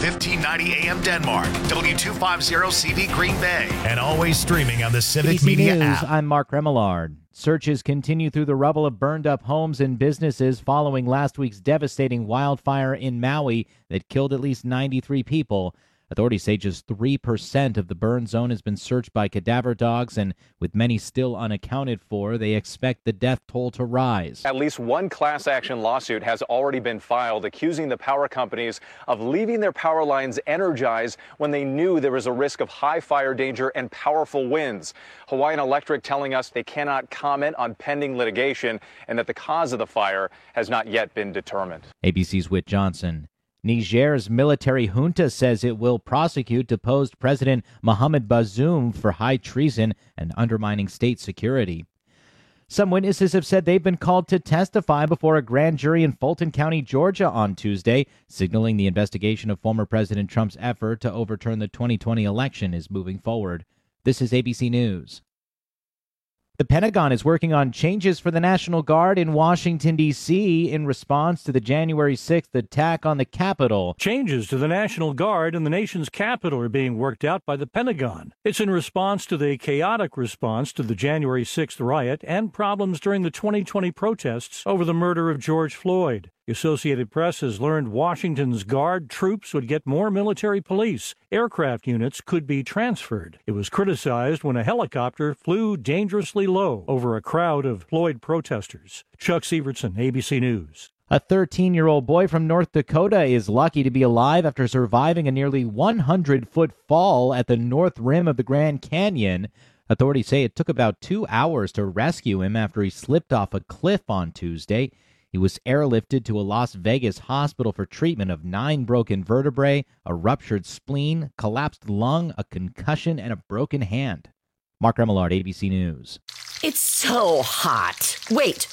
1590 AM Denmark, W250CV Green Bay, and always streaming on the Civic ABC Media News, app. I'm Mark Remillard. Searches continue through the rubble of burned-up homes and businesses following last week's devastating wildfire in Maui that killed at least 93 people. Authorities say just 3% of the burn zone has been searched by cadaver dogs, and with many still unaccounted for, they expect the death toll to rise. At least one class action lawsuit has already been filed accusing the power companies of leaving their power lines energized when they knew there was a risk of high fire danger and powerful winds. Hawaiian Electric telling us they cannot comment on pending litigation and that the cause of the fire has not yet been determined. ABC's Whit Johnson. Niger's military junta says it will prosecute deposed President Mohamed Bazoum for high treason and undermining state security. Some witnesses have said they've been called to testify before a grand jury in Fulton County, Georgia on Tuesday, signaling the investigation of former President Trump's effort to overturn the 2020 election is moving forward. This is ABC News. The Pentagon is working on changes for the National Guard in Washington, D.C. in response to the January 6th attack on the Capitol. Changes to the National Guard in the nation's capital are being worked out by the Pentagon. It's in response to the chaotic response to the January 6th riot and problems during the 2020 protests over the murder of George Floyd. The Associated Press has learned Washington's Guard troops would get more military police. Aircraft units could be transferred. It was criticized when a helicopter flew dangerously low over a crowd of Floyd protesters. Chuck Severson, ABC News. A 13-year-old boy from North Dakota is lucky to be alive after surviving a nearly 100-foot fall at the north rim of the Grand Canyon. Authorities say it took about 2 hours to rescue him after he slipped off a cliff on Tuesday. He was airlifted to a Las Vegas hospital for treatment of 9 broken vertebrae, a ruptured spleen, collapsed lung, a concussion, and a broken hand. Mark Remillard, ABC News. It's so hot. Wait.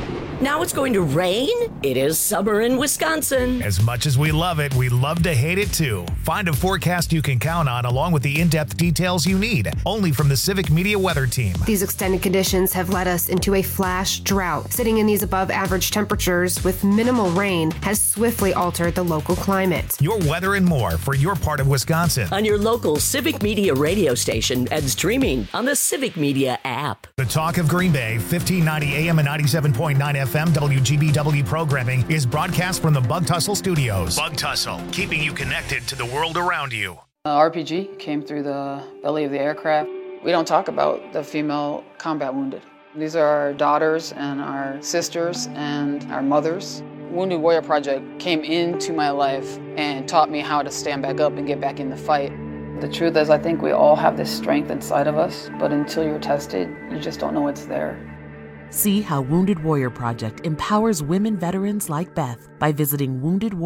Now it's going to rain? It is summer in Wisconsin. As much as we love it, we love to hate it too. Find a forecast you can count on along with the in-depth details you need, only from the Civic Media Weather Team. These extended conditions have led us into a flash drought. Sitting in these above average temperatures with minimal rain has swiftly altered the local climate. Your weather and more for your part of Wisconsin. On your local Civic Media radio station and streaming on the Civic Media app. The Talk of Green Bay, 1590 AM and 97.9 FM WGBW programming is broadcast from the Bug Tussle Studios. Bug Tussle, keeping you connected to the world around you. RPG came through the belly of the aircraft. We don't talk about the female combat wounded. These are our daughters and our sisters and our mothers. Wounded Warrior Project came into my life and taught me how to stand back up and get back in the fight. The truth is, I think we all have this strength inside of us, but until you're tested, you just don't know it's there. See how Wounded Warrior Project empowers women veterans like Beth by visiting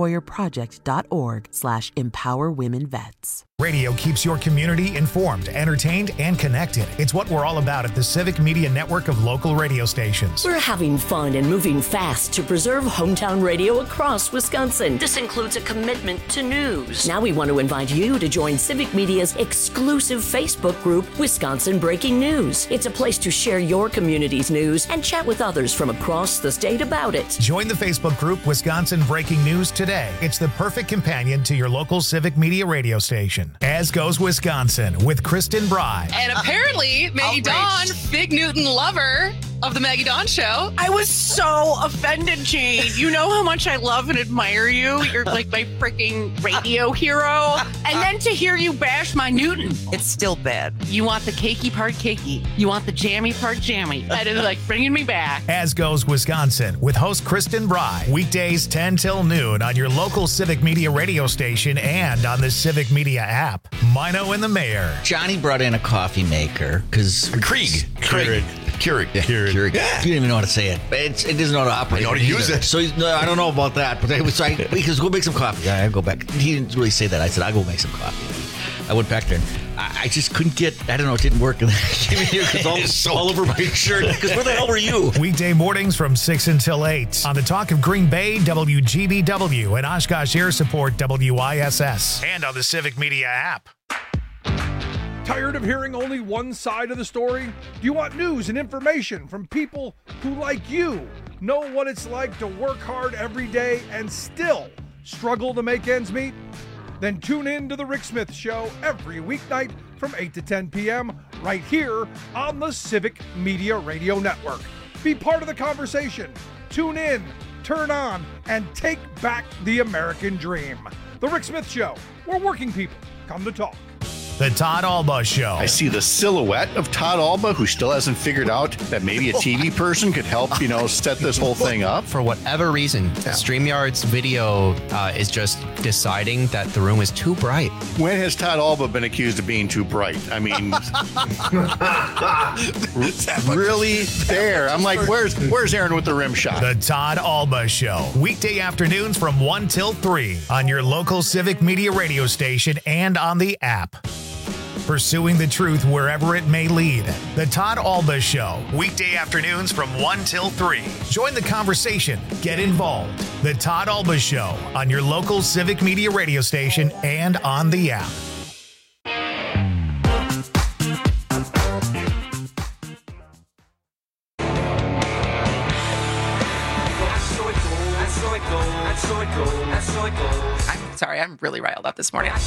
woundedwarriorproject.org/empowerwomenvets. Radio keeps your community informed, entertained, and connected. It's what we're all about at the Civic Media Network of local radio stations. We're having fun and moving fast to preserve hometown radio across Wisconsin. This includes a commitment to news. Now we want to invite you to join Civic Media's exclusive Facebook group, Wisconsin Breaking News. It's a place to share your community's news and chat with others from across the state about it. Join the Facebook group Wisconsin Breaking News today. It's the perfect companion to your local Civic Media radio station. As Goes Wisconsin with Kristen Bry. And apparently, Maggie Dawn, Big Newton lover of the Maggie Dawn Show. I was so offended, Jane. You know how much I love and admire you. You're like my freaking radio hero. And then to hear you bash my Newton. It's still bad. You want the cakey part cakey. You want the jammy part jammy. That is like bringing me back. As Goes Wisconsin with host Kristen Bry. Weekdays 10 till noon on your local Civic Media radio station and on the Civic Media app. Mino and the Mayor. Johnny brought in a coffee maker because Keurig. Yeah. You don't even know how to say it. It doesn't know how to operate. I know how to use it. So I don't know about that. But because go make some coffee. I go back. He didn't really say that. I said, I'll go make some coffee. I went back there. And I just couldn't get, I don't know, it didn't work. And then I came in here because all over my shirt. Because where the hell were you? Weekday mornings from 6 until 8 on the Talk of Green Bay, WGBW, and Oshkosh Air Support, WISS. And on the Civic Media app. Tired of hearing only one side of the story? Do you want news and information from people who, like you, know what it's like to work hard every day and still struggle to make ends meet? Then tune in to The Rick Smith Show every weeknight from 8 to 10 p.m. right here on the Civic Media Radio Network. Be part of the conversation. Tune in, turn on, and take back the American dream. The Rick Smith Show, where working people come to talk. The Todd Alba Show. I see the silhouette of Todd Alba, who still hasn't figured out that maybe a TV person could help, set this whole thing up. For whatever reason, StreamYard's video is just deciding that the room is too bright. When has Todd Alba been accused of being too bright? I mean, really there. I'm like, where's Aaron with the rim shot? The Todd Alba Show. Weekday afternoons from 1 till 3 on your local Civic Media radio station and on the app. Pursuing the truth wherever it may lead. The Todd Alba Show. Weekday afternoons from 1 till 3. Join the conversation. Get involved. The Todd Alba Show on your local Civic Media radio station and on the app. I'm sorry, I'm really riled up this morning.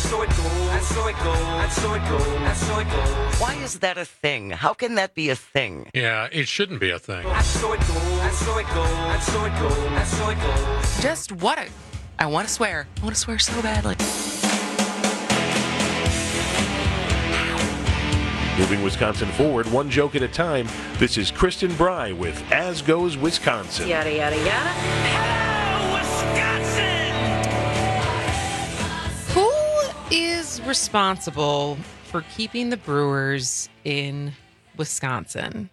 Why is that a thing? How can that be a thing? Yeah, it shouldn't be a thing. Just what I want to swear. I want to swear so badly. Moving Wisconsin forward, one joke at a time. This is Kristen Bry with As Goes Wisconsin. Yada, yada, yada. Hello, Wisconsin! Who is responsible for keeping the Brewers in Wisconsin?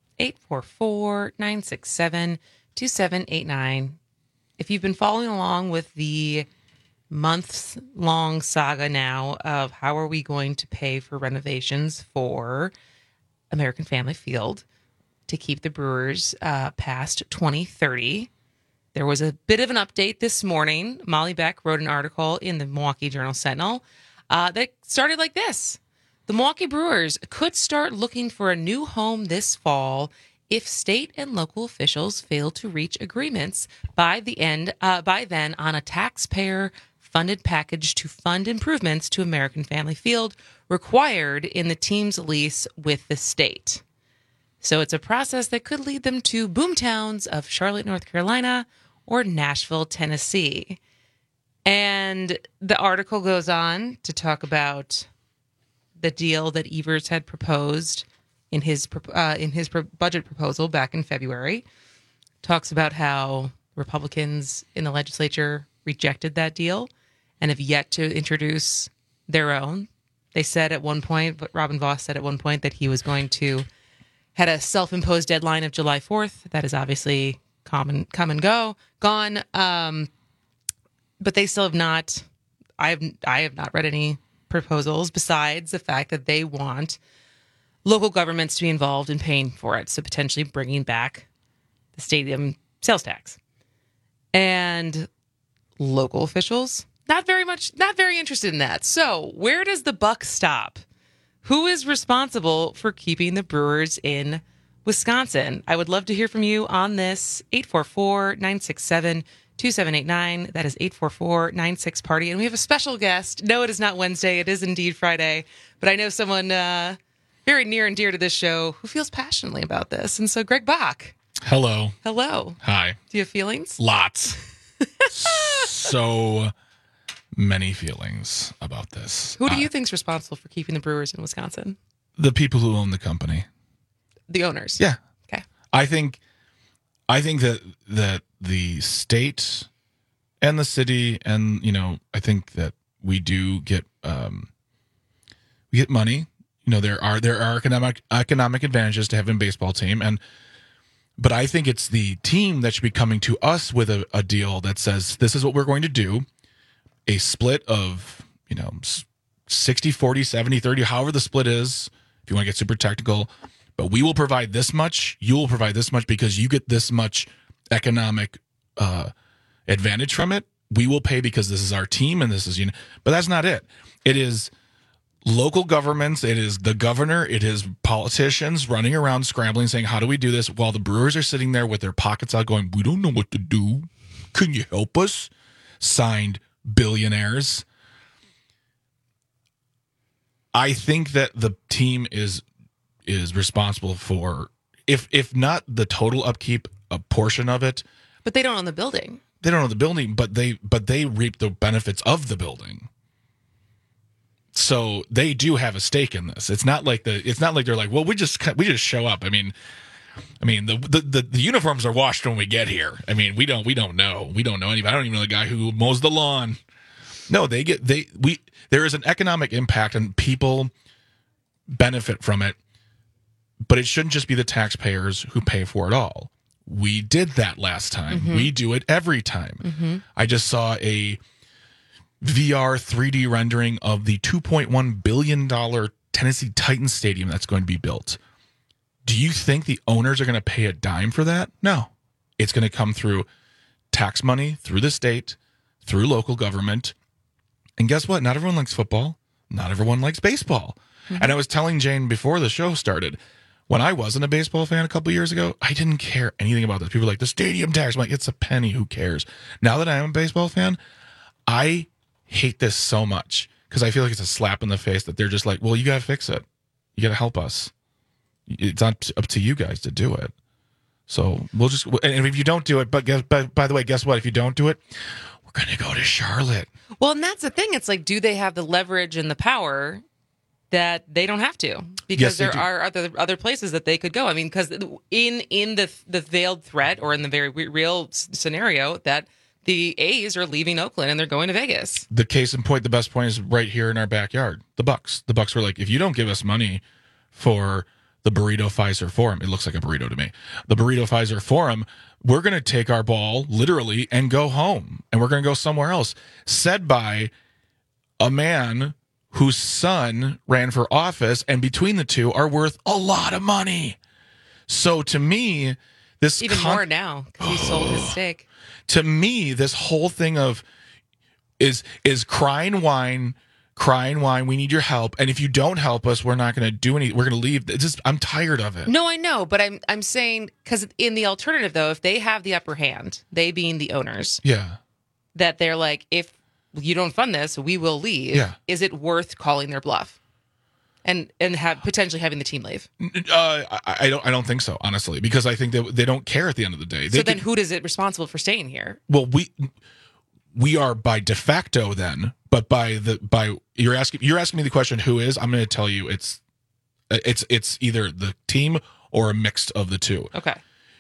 844-967-2789. If you've been following along with the months-long saga now of how are we going to pay for renovations for American Family Field to keep the Brewers past 2030. There was a bit of an update this morning. Molly Beck wrote an article in the Milwaukee Journal-Sentinel that started like this. The Milwaukee Brewers could start looking for a new home this fall if state and local officials fail to reach agreements by then on a taxpayer-funded package to fund improvements to American Family Field required in the team's lease with the state. So it's a process that could lead them to boomtowns of Charlotte, North Carolina, or Nashville, Tennessee. And the article goes on to talk about the deal that Evers had proposed in his budget proposal back in February. Talks about how Republicans in the legislature rejected that deal and have yet to introduce their own. They said at one point, but Robin Voss said at one point that he was going to had a self-imposed deadline of July 4th. That is obviously gone. But they still have not. I have not read any proposals besides the fact that they want local governments to be involved in paying for it. So potentially bringing back the stadium sales tax. And local officials, not very interested in that. So where does the buck stop? Who is responsible for keeping the Brewers in Wisconsin? I would love to hear from you on this. 844-967-2789. That is 844-96-PARTY. And we have a special guest. No, it is not Wednesday. It is indeed Friday. But I know someone very near and dear to this show who feels passionately about this. And so Greg Bach. Hello. Hello. Hi. Do you have feelings? Lots. So many feelings about this. Who do you think is responsible for keeping the Brewers in Wisconsin? The people who own the company. The owners? Yeah. Okay. I think that the state and the city and, I think that we do get money. There are economic advantages to having a baseball team, but I think it's the team that should be coming to us with a deal that says this is what we're going to do, a split of 60, 40, 70, 30, however the split is, if you want to get super technical, but we will provide this much, you will provide this much because you get this much economic advantage from it. We will pay because this is our team and this is but that's not it. It is local governments, it is the governor, it is politicians running around scrambling saying, how do we do this? While the Brewers are sitting there with their pockets out going, we don't know what to do. Can you help us? Signed billionaires. I think that the team is responsible for, if not the total upkeep, a portion of it. But they don't own the building. They don't own the building, but they reap the benefits of the building. So they do have a stake in this. It's not like they're like, well, we just show up. I mean, the uniforms are washed when we get here. I mean, we don't know. We don't know anybody. I don't even know the guy who mows the lawn. No, there is an economic impact and people benefit from it, but it shouldn't just be the taxpayers who pay for it all. We did that last time. Mm-hmm. We do it every time. Mm-hmm. I just saw a VR 3D rendering of the $2.1 billion Tennessee Titans stadium that's going to be built. Do you think the owners are going to pay a dime for that? No. It's going to come through tax money, through the state, through local government. And guess what? Not everyone likes football. Not everyone likes baseball. Mm-hmm. And I was telling Jane before the show started, when I wasn't a baseball fan a couple years ago, I didn't care anything about this. People were like, the stadium tax. I'm like, it's a penny. Who cares? Now that I am a baseball fan, I hate this so much because I feel like it's a slap in the face that they're just like, well, you got to fix it. You got to help us. It's not up to you guys to do it. So we'll just, and if you don't do it, but by the way, guess what? If you don't do it, we're going to go to Charlotte. Well, and that's the thing. It's like, do they have the leverage and the power that they don't have to? Because there are other places that they could go. I mean, because in the veiled threat or in the very real scenario that the A's are leaving Oakland and they're going to Vegas. The case in point, the best point is right here in our backyard. The Bucks. The Bucks were like, if you don't give us money for the Burrito Pfizer Forum, it looks like a burrito to me, the Burrito Pfizer Forum, we're going to take our ball literally and go home. And we're going to go somewhere else. Said by a man whose son ran for office, and between the two are worth a lot of money. So to me, this even more now because he sold his stake. To me, this whole thing of is crying wine. We need your help, and if you don't help us, we're not going to do anything. We're going to leave. I'm tired of it. No, I know, but I'm saying because in the alternative, though, if they have the upper hand, they being the owners, yeah, that they're like, if you don't fund this, we will leave. Yeah. Is it worth calling their bluff and potentially having the team leave? I don't think so, honestly, because I think they don't care at the end of the day. So then who is it responsible for staying here? Well, we are by de facto then, but by you're asking me the question, who is? I'm going to tell you it's either the team or a mix of the two. Okay.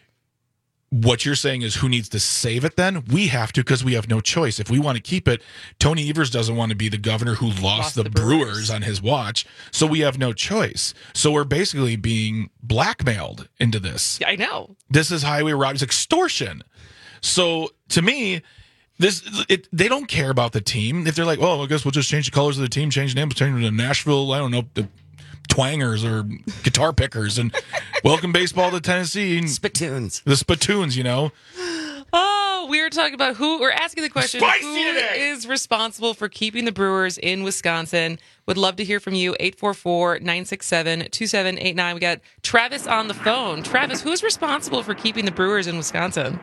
What you're saying is who needs to save it then? We have to, because we have no choice. If we want to keep it, Tony Evers doesn't want to be the governor who lost the Brewers on his watch, so we have no choice. So we're basically being blackmailed into this. I know. This is highway robbery. It's extortion. So to me, they don't care about the team. If they're like, oh, I guess we'll just change the colors of the team, change the name, change it to Nashville, I don't know, the Twangers or guitar pickers, and welcome baseball to Tennessee. Spittoons. The Spittoons, you know. Oh, we were talking about we're asking the question, who is responsible for keeping the Brewers in Wisconsin? Would love to hear from you. 844-967-2789. We got Travis on the phone. Travis, who is responsible for keeping the Brewers in Wisconsin?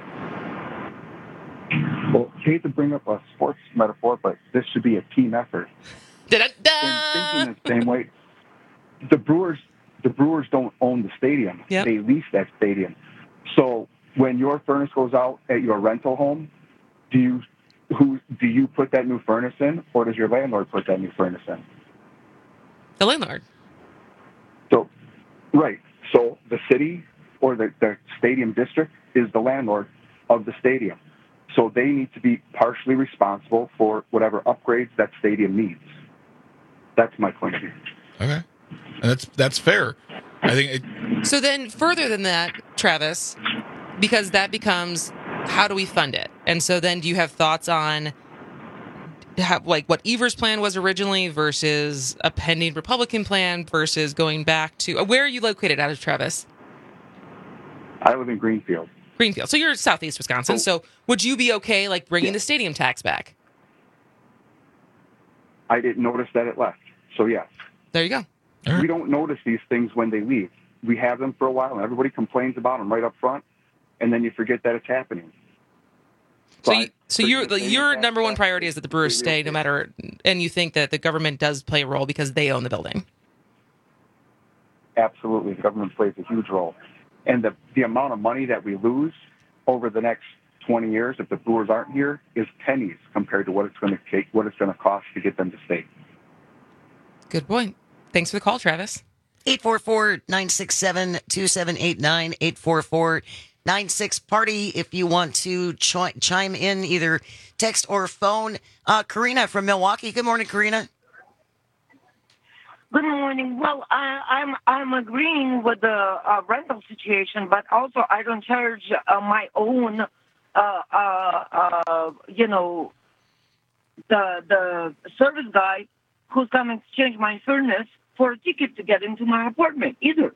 Well, I hate to bring up a sports metaphor, but this should be a team effort. Da-da-da! And thinking the same way, the Brewers don't own the stadium. Yep. They lease that stadium. So when your furnace goes out at your rental home, do you put that new furnace in, or does your landlord put that new furnace in? The landlord. So, right. So the city or the stadium district is the landlord of the stadium. So they need to be partially responsible for whatever upgrades that stadium needs. That's my point of view. Okay. And that's fair. I think So then further than that, Travis, because that becomes, how do we fund it? And so then do you have thoughts on what Evers' plan was originally versus a pending Republican plan versus going back to, where are you located out of, Travis? I live in Greenfield. So you're southeast Wisconsin. So would you be okay bringing the stadium tax back? I didn't notice that it left. So yes. There you go. We don't notice these things when they leave. We have them for a while, and everybody complains about them right up front, and then you forget that it's happening. So your number one priority is that the Brewers stay no matter, and you think that the government does play a role because they own the building. Absolutely, the government plays a huge role, and the amount of money that we lose over the next 20 years if the Brewers aren't here is pennies compared to what it's going to take, what it's going to cost to get them to stay. Good point. Thanks for the call, Travis. 844-967-2789, 844-96-PARTY if you want to chime in, either text or phone. Karina from Milwaukee. Good morning, Karina. Good morning. Well, I'm agreeing with the rental situation, but also I don't charge my own, the service guy who's coming to change my furnace for a ticket to get into my apartment either.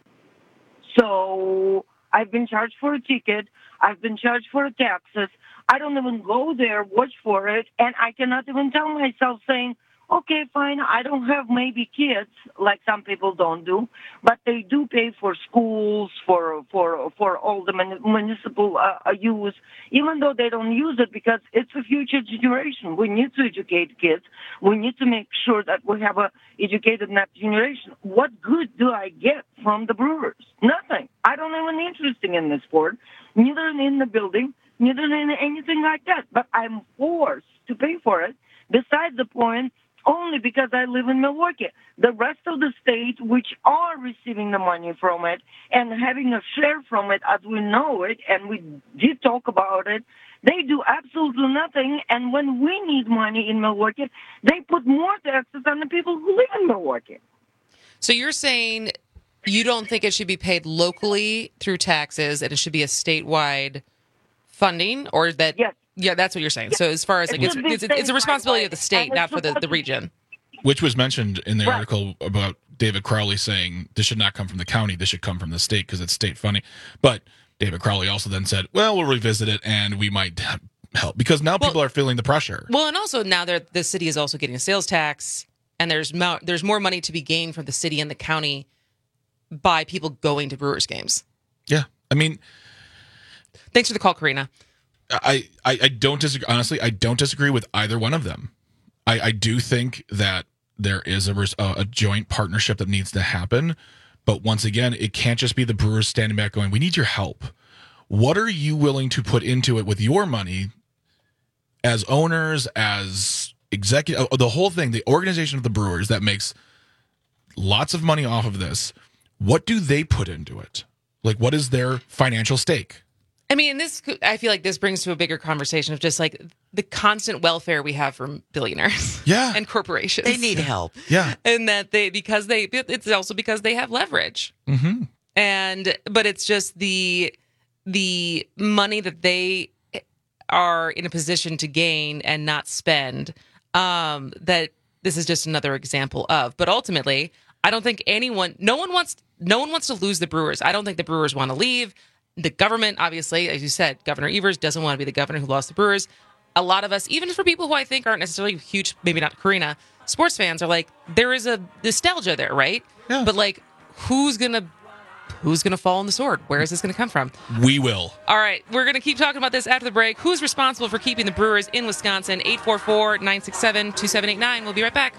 So I've been charged for a ticket. I've been charged for taxes. I don't even go there, watch for it, and I cannot even tell myself saying, okay, fine, I don't have maybe kids like some people don't do, but they do pay for schools, for all the municipal use, even though they don't use it because it's a future generation. We need to educate kids. We need to make sure that we have a educated next generation. What good do I get from the Brewers? Nothing. I don't even interested in the sport, neither in the building, neither in anything like that, but I'm forced to pay for it. Besides the point, only because I live in Milwaukee. The rest of the state, which are receiving the money from it and having a share from it as we know it, and we did talk about it, they do absolutely nothing. And when we need money in Milwaukee, they put more taxes on the people who live in Milwaukee. So you're saying you don't think it should be paid locally through taxes and it should be a statewide funding, or that... Yes. Yeah, that's what you're saying. So as far as it's a responsibility of the state, not for the region. Which was mentioned in the article about David Crowley saying this should not come from the county, this should come from the state because it's state funding. But David Crowley also then said, well, we'll revisit it and we might help because now people are feeling the pressure. Well, and also now the city is also getting a sales tax, and there's more money to be gained from the city and the county by people going to Brewers games. Yeah, I mean, thanks for the call, Karina. I don't disagree. Honestly, I don't disagree with either one of them. I do think that there is a joint partnership that needs to happen. But once again, it can't just be the Brewers standing back going, we need your help. What are you willing to put into it with your money as owners, as executive, the whole thing, the organization of the Brewers that makes lots of money off of this? What do they put into it? Like, what is their financial stake? I mean, I feel like this brings to a bigger conversation of just like the constant welfare we have from billionaires and corporations. They need help. Yeah. And that it's also because they have leverage. Mm-hmm. But it's just the money that they are in a position to gain and not spend, that this is just another example of. But ultimately, I don't think no one wants to lose the Brewers. I don't think the Brewers want to leave. The government, obviously, as you said, Governor Evers doesn't want to be the governor who lost the Brewers. A lot of us, even for people who I think aren't necessarily huge, maybe not Karina, sports fans are like, there is a nostalgia there, right? Yeah. But like, who's gonna fall on the sword? Where is this gonna come from? We will. All right, we're gonna keep talking about this after the break. Who's responsible for keeping the Brewers in Wisconsin? 844-967-2789. We'll be right back.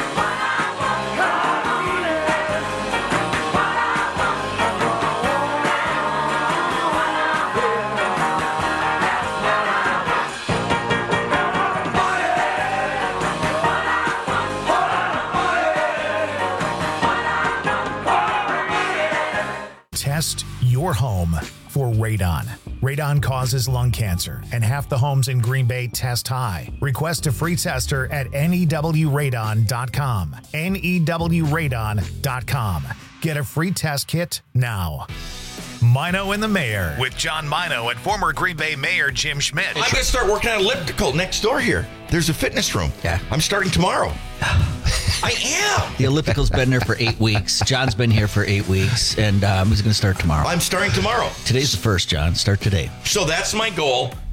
Test your home for radon. Radon causes lung cancer, and half the homes in Green Bay test high. Request a free tester at newradon.com. newradon.com. Get a free test kit now. Mino and the Mayor with John Mino and former Green Bay Mayor Jim Schmidt. I'm going to start working on elliptical next door here. There's a fitness room. Yeah. I'm starting tomorrow. I am. The elliptical's been there for 8 weeks. John's been here for 8 weeks, and he's going to start tomorrow. I'm starting tomorrow. Today's the first, John. Start today. So that's my goal.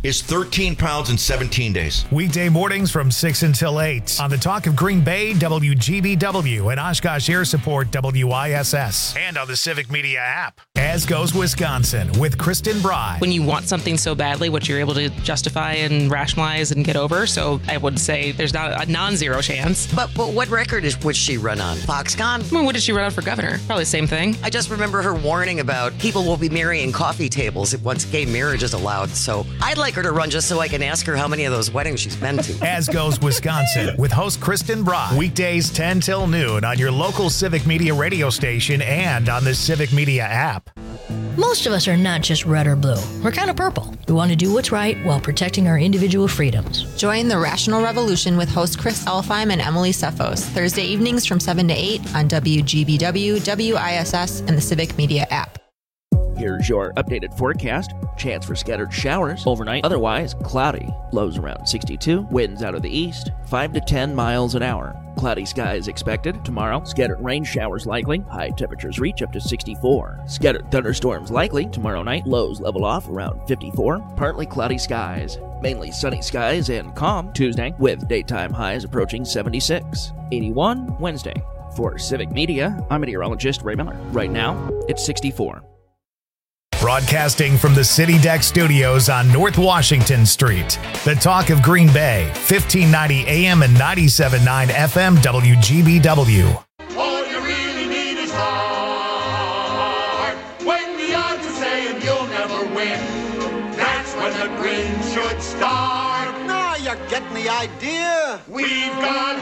is 13 pounds in 17 days. Weekday mornings from 6 until 8 on the Talk of Green Bay, WGBW, and Oshkosh Air Support, WISS, and on the Civic Media app. As Goes Wisconsin with Kristen Bry. When you want something so badly, what you're able to justify and rationalize and get over. So I would say there's not a non-zero chance. But what record would she run on? Foxconn? I mean, what did she run on for governor? Probably the same thing. I just remember her warning about people will be marrying coffee tables once gay marriage is allowed. So I'd like her to run just so I can ask her how many of those weddings she's been to. As Goes Wisconsin with host Kristen Bry. Weekdays 10 till noon on your local Civic Media radio station and on the Civic Media app. Most of us are not just red or blue. We're kind of purple. We want to do what's right while protecting our individual freedoms. Join the Rational Revolution with host Chris Elfheim and Emily Cephos, Thursday evenings from 7 to 8 on WGBW, WISS, and the Civic Media app. Here's your updated forecast. Chance for scattered showers overnight. Otherwise, cloudy. Lows around 62. Winds out of the east, 5 to 10 miles an hour. Cloudy skies expected. Tomorrow, scattered rain showers likely. High temperatures reach up to 64. Scattered thunderstorms likely. Tomorrow night, lows level off around 54. Partly cloudy skies. Mainly sunny skies and calm Tuesday, with daytime highs approaching 76. 81 Wednesday. For Civic Media, I'm meteorologist Ray Miller. Right now, it's 64. Broadcasting from the City Deck Studios on North Washington Street. The Talk of Green Bay, 1590 AM and 97.9 FM WGBW. All you really need is heart. When the odds are saying you'll never win, that's when the grin should start. Now you're getting the idea. We've got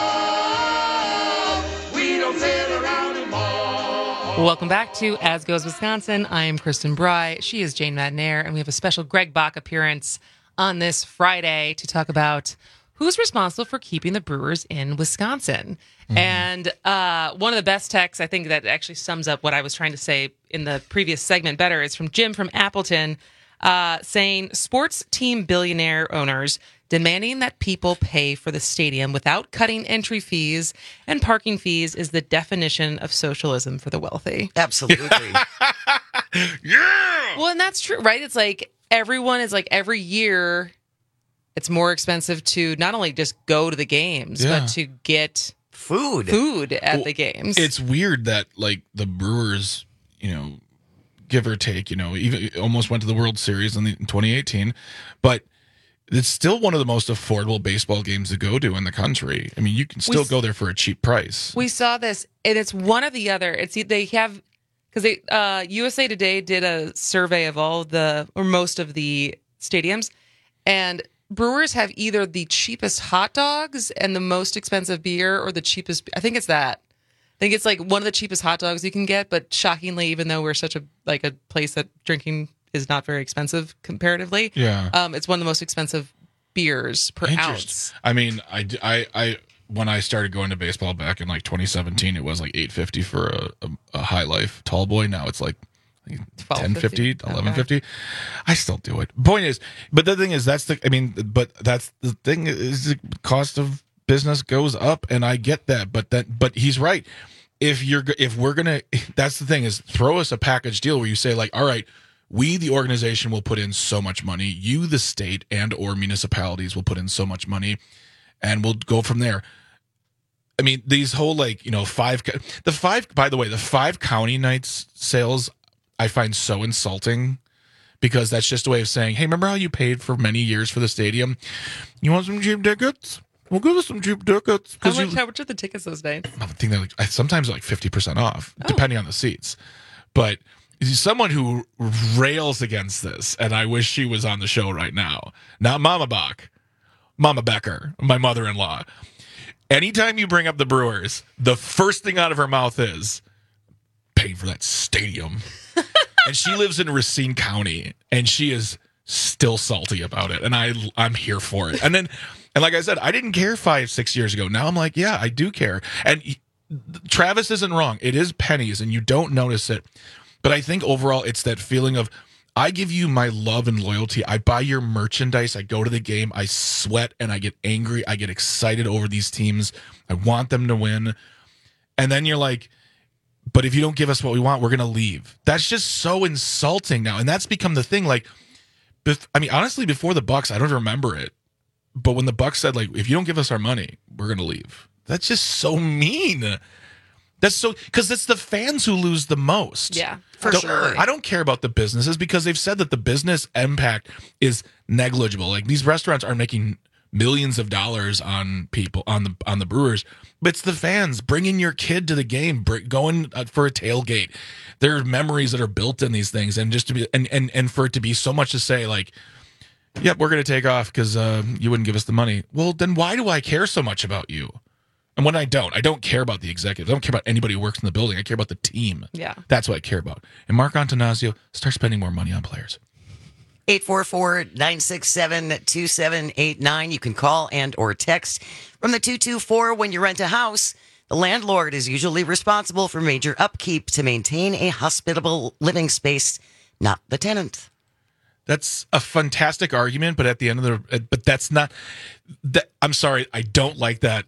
hope. We don't sit around and mourn. Welcome back to As Goes Wisconsin. I am Kristen Bry. She is Jane Madnair, and we have a special Greg Bach appearance on this Friday to talk about who's responsible for keeping the Brewers in Wisconsin. Mm-hmm. And one of the best texts, I think, that actually sums up what I was trying to say in the previous segment better is from Jim from Appleton, saying sports team billionaire owners demanding that people pay for the stadium without cutting entry fees and parking fees is the definition of socialism for the wealthy. Absolutely. Yeah! Well, and that's true, right? It's like everyone is like every year it's more expensive to not only just go to the games, but to get food at the games. It's weird that like the Brewers, give or take, even almost went to the World Series in 2018, but it's still one of the most affordable baseball games to go to in the country. I mean, you can still go there for a cheap price. We saw this, and it's one or the other. They have, because USA Today did a survey of most of the stadiums, and Brewers have either the cheapest hot dogs and the most expensive beer, or the cheapest. I think it's that. I think it's like one of the cheapest hot dogs you can get, but shockingly, even though we're such a place that drinking is not very expensive comparatively. Yeah. It's one of the most expensive beers per ounce. I mean, I when I started going to baseball back in like 2017, it was like $8.50 for a High Life tall boy. Now it's like $10.50, $11.50. I still do it. Point is, but the thing is, that's the thing is the cost of business goes up, and I get that. But he's right. If we're gonna, that's the thing is, throw us a package deal where you say like, all right, we, the organization, will put in so much money. You, the state and or municipalities, will put in so much money, and we'll go from there. I mean, these whole by the way, the 5 county nights sales, I find so insulting, because that's just a way of saying, hey, remember how you paid for many years for the stadium? You want some cheap tickets? We'll give us some cheap tickets. How much are the tickets those days? I think they're sometimes 50% off, depending on the seats. But someone who rails against this, and I wish she was on the show right now, not Mama Bach, Mama Becker, my mother-in-law. Anytime you bring up the Brewers, the first thing out of her mouth is paying for that stadium. And she lives in Racine County, and she is still salty about it. And I'm here for it. And like I said, I didn't care 5-6 years ago. Now I'm like, yeah, I do care. And Travis isn't wrong. It is pennies, and you don't notice it. But I think overall, it's that feeling of, I give you my love and loyalty. I buy your merchandise. I go to the game. I sweat and I get angry. I get excited over these teams. I want them to win. And then you're like, but if you don't give us what we want, we're going to leave. That's just so insulting now. And that's become the thing. Like, honestly, before the Bucks, I don't remember it. But when the Bucks said, like, if you don't give us our money, we're going to leave. That's just so mean. That's so, because it's the fans who lose the most. Yeah, for sure. I don't care about the businesses because they've said that the business impact is negligible. Like, these restaurants are making millions of dollars on people, on the Brewers. But it's the fans bringing your kid to the game, going for a tailgate. There are memories that are built in these things, and just to be and for it to be so much to say like, "Yep, we're going to take off because you wouldn't give us the money." Well, then why do I care so much about you? And when I don't care about the executives. I don't care about anybody who works in the building. I care about the team. Yeah, that's what I care about. And Mark Antanasio, start spending more money on players. 844-967-2789. You can call and or text from the 224. When you rent a house, the landlord is usually responsible for major upkeep to maintain a hospitable living space, not the tenant. That's a fantastic argument, but at the end of but that's not that. I'm sorry, I don't like that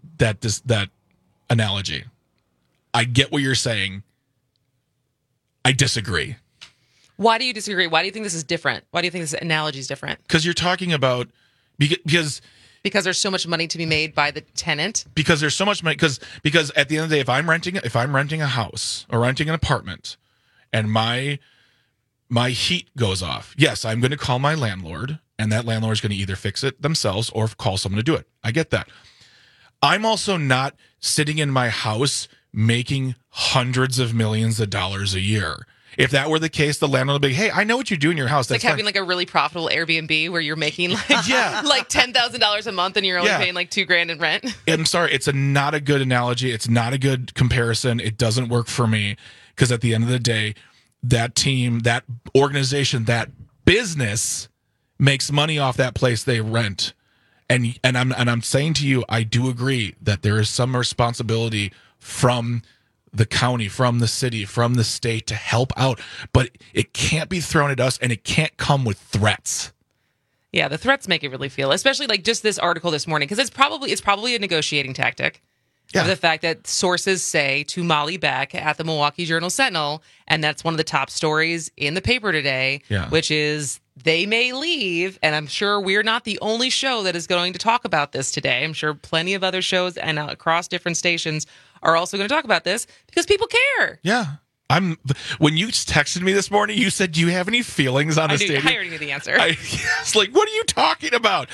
analogy. I get what you're saying. I disagree. Why do you disagree? Why do you think this is different? Why do you think this analogy is different? Because you're talking about because there's so much money to be made by the tenant. Because there's so much money. Because at the end of the day, if I'm renting a house or renting an apartment, and my heat goes off, yes, I'm going to call my landlord, and that landlord is going to either fix it themselves or call someone to do it. I get that. I'm also not sitting in my house making hundreds of millions of dollars a year. If that were the case, the landlord would be, "Hey, I know what you do in your house." It's like having like a really profitable Airbnb where you're making like $10,000 a month and you're only paying like $2,000 in rent. I'm sorry, it's not a good analogy. It's not a good comparison. It doesn't work for me because at the end of the day, that team, that organization, that business makes money off that place they rent. And I'm saying to you, I do agree that there is some responsibility from the county, from the city, from the state to help out, but it can't be thrown at us, and it can't come with threats. Yeah, the threats make it really feel, especially like just this article this morning, because it's probably a negotiating tactic. Of the fact that sources say to Molly Beck at the Milwaukee Journal-Sentinel, and that's one of the top stories in the paper today, which is they may leave, and I'm sure we're not the only show that is going to talk about this today. I'm sure plenty of other shows and across different stations are also going to talk about this because people care. Yeah. When you texted me this morning, you said, "Do you have any feelings on the stadium?" I already knew the answer. It's like, what are you talking about?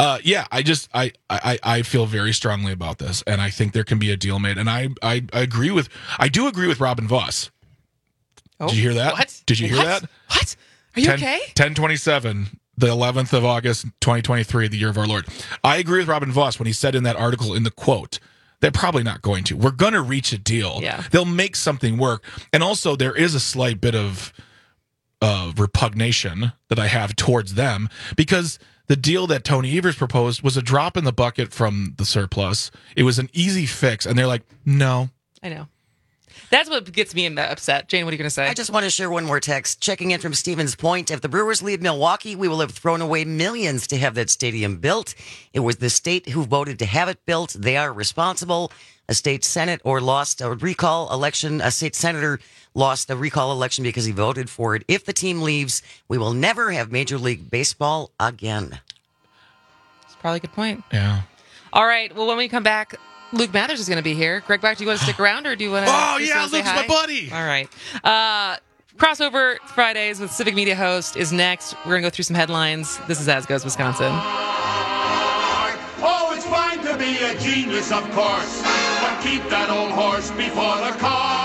I feel very strongly about this, and I think there can be a deal made. And I do agree with Robin Voss. Oh, did you hear that? What? Did you hear that? What? Are you okay? 10/27, the 11th of August, 2023, the year of our Lord. I agree with Robin Voss when he said in that article, in the quote, they're probably not going to. We're going to reach a deal. Yeah. They'll make something work. And also, there is a slight bit of repugnation that I have towards them because the deal that Tony Evers proposed was a drop in the bucket from the surplus. It was an easy fix. And they're like, no. I know. That's what gets me upset. Jane, what are you going to say? I just want to share one more text. Checking in from Stevens Point. If the Brewers leave Milwaukee, we will have thrown away millions to have that stadium built. It was the state who voted to have it built. They are responsible. A state senate lost a recall election. A state senator lost a recall election because he voted for it. If the team leaves, we will never have Major League Baseball again. That's probably a good point. Yeah. All right. Well, when we come back, Luke Mathers is going to be here. Greg Bach, do you want to stick around or do you want to? Oh, yeah, Luke's my buddy. All right. Crossover Fridays with Civic Media Host is next. We're going to go through some headlines. This is As Goes Wisconsin. Oh, it's fine to be a genius, of course, but keep that old horse before the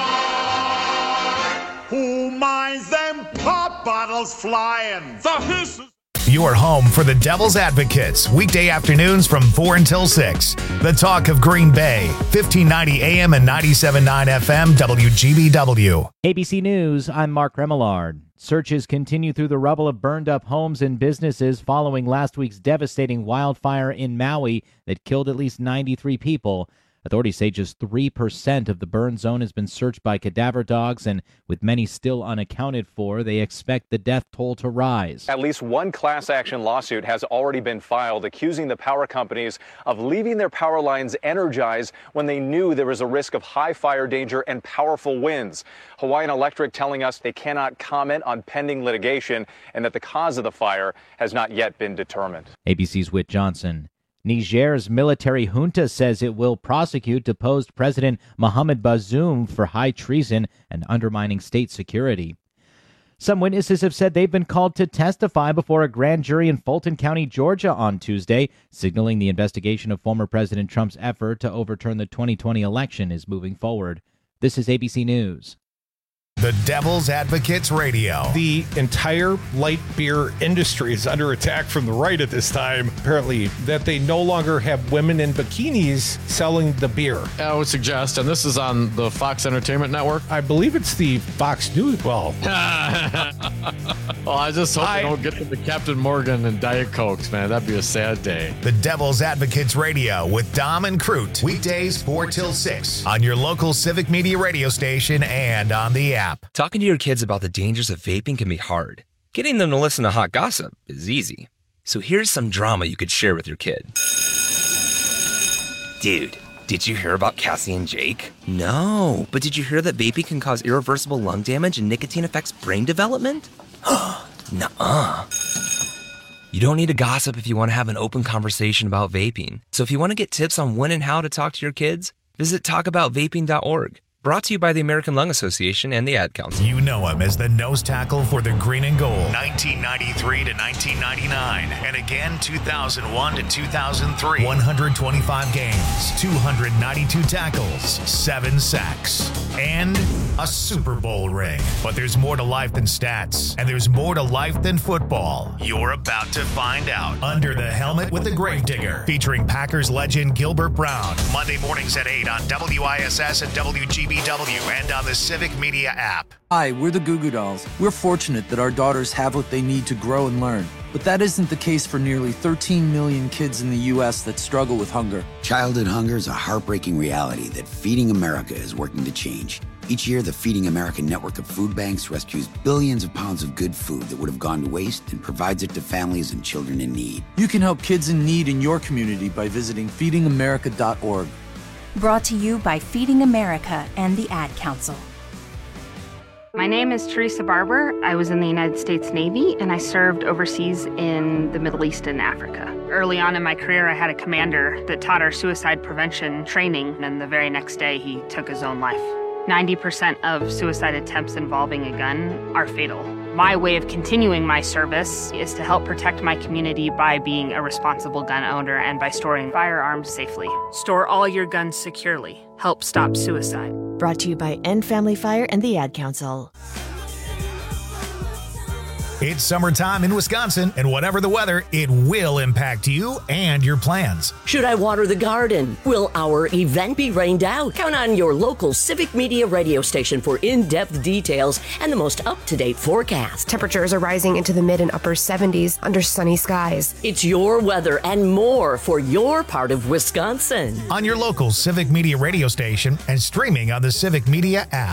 cart. Who minds them pop bottles flying? The hisses. Your home for the Devil's Advocates, weekday afternoons from 4 until 6. The talk of Green Bay, 1590 AM and 97.9 FM, WGBW. ABC News, I'm Mark Remillard. Searches continue through the rubble of burned-up homes and businesses following last week's devastating wildfire in Maui that killed at least 93 people. A Authorities say just 3% of the burn zone has been searched by cadaver dogs, and with many still unaccounted for, they expect the death toll to rise. At least one class action lawsuit has already been filed accusing the power companies of leaving their power lines energized when they knew there was a risk of high fire danger and powerful winds. Hawaiian Electric telling us they cannot comment on pending litigation and that the cause of the fire has not yet been determined. ABC's Whit Johnson. Niger's military junta says it will prosecute deposed President Mohamed Bazoum for high treason and undermining state security. Some witnesses have said they've been called to testify before a grand jury in Fulton County, Georgia on Tuesday, signaling the investigation of former President Trump's effort to overturn the 2020 election is moving forward. This is ABC News. The Devil's Advocates Radio. The entire light beer industry is under attack from the right at this time. Apparently, that they no longer have women in bikinis selling the beer. I would suggest, and this is on the Fox Entertainment Network. I believe it's the Fox News. Well, I just hope they don't get to the Captain Morgan and Diet Cokes, man. That'd be a sad day. The Devil's Advocates Radio with Dom and Crute. Weekdays 4 till 6 on your local Civic Media radio station and on the app. Talking to your kids about the dangers of vaping can be hard. Getting them to listen to hot gossip is easy. So here's some drama you could share with your kid. Dude, did you hear about Cassie and Jake? No, but did you hear that vaping can cause irreversible lung damage and nicotine affects brain development? Nuh-uh. You don't need to gossip if you want to have an open conversation about vaping. So if you want to get tips on when and how to talk to your kids, visit talkaboutvaping.org. Brought to you by the American Lung Association and the Ad Council. You know him as the nose tackle for the Green and Gold, 1993 to 1999, and again 2001 to 2003. 125 games, 292 tackles, 7 sacks, and a Super Bowl ring. But there's more to life than stats, and there's more to life than football. You're about to find out. Under the Helmet with the Gravedigger, featuring Packers legend Gilbert Brown. Monday mornings at 8 on WISS and WGBW and on the Civic Media app. Hi, we're the Goo Goo Dolls. We're fortunate that our daughters have what they need to grow and learn. But that isn't the case for nearly 13 million kids in the U.S. that struggle with hunger. Childhood hunger is a heartbreaking reality that Feeding America is working to change. Each year, the Feeding America network of food banks rescues billions of pounds of good food that would have gone to waste and provides it to families and children in need. You can help kids in need in your community by visiting feedingamerica.org. Brought to you by Feeding America and the Ad Council. My name is Teresa Barber. I was in the United States Navy, and I served overseas in the Middle East and Africa. Early on in my career, I had a commander that taught our suicide prevention training, and the very next day, he took his own life. 90% of suicide attempts involving a gun are fatal. My way of continuing my service is to help protect my community by being a responsible gun owner and by storing firearms safely. Store all your guns securely. Help stop suicide. Brought to you by End Family Fire and the Ad Council. It's summertime in Wisconsin, and whatever the weather, it will impact you and your plans. Should I water the garden? Will our event be rained out? Count on your local Civic Media radio station for in-depth details and the most up-to-date forecast. Temperatures are rising into the mid and upper 70s under sunny skies. It's your weather and more for your part of Wisconsin. On your local Civic Media radio station and streaming on the Civic Media app.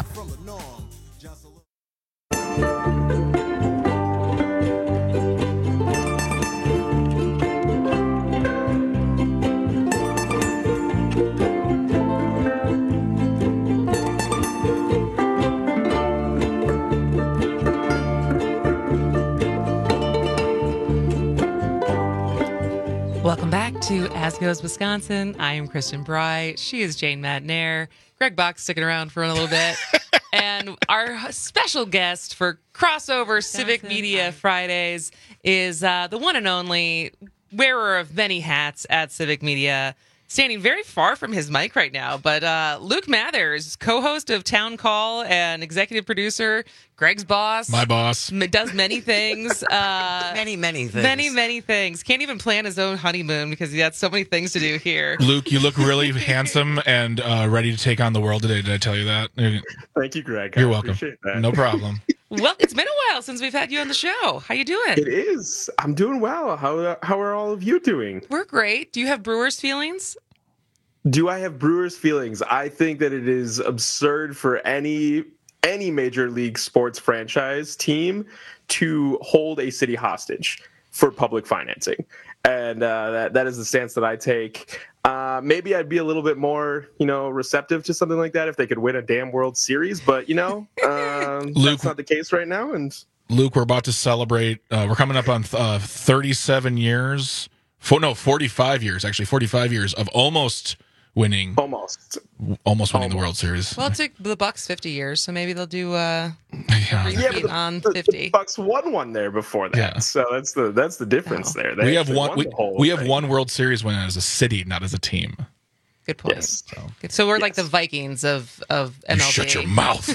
Welcome back to As Goes Wisconsin. I am Kristen Bry. She is Jane Madnair. Greg Bach sticking around for a little bit. And our special guest for Crossover Civic Media Fridays is the one and only wearer of many hats at Civic Media, standing very far from his mic right now, but Luke Mathers, co-host of Town Call and executive producer, Greg's boss. My boss. Does many things. Many things. Many things. Can't even plan his own honeymoon because he has so many things to do here. Luke, you look really handsome and ready to take on the world today. Did I tell you that? Thank you, Greg. You're welcome. No problem. Well, it's been a while since we've had you on the show. How you doing? It is. I'm doing well. How are all of you doing? We're great. Do you have Brewers feelings? Do I have Brewers feelings? I think that it is absurd for any major league sports franchise team to hold a city hostage for public financing. And that is the stance that I take. Maybe I'd be a little bit more, receptive to something like that if they could win a damn World Series. But, Luke, that's not the case right now. And Luke, we're about to celebrate. We're coming up on 37 years. 45 years, actually. 45 years of almost winning the World Series. Well, it took the Bucks 50 years, so maybe they'll do on 50. The Bucks won one there before that, so that's the difference there. We have one World Series win as a city, not as a team. Good point. Yes. So we're like the Vikings of MLB. You shut your mouth.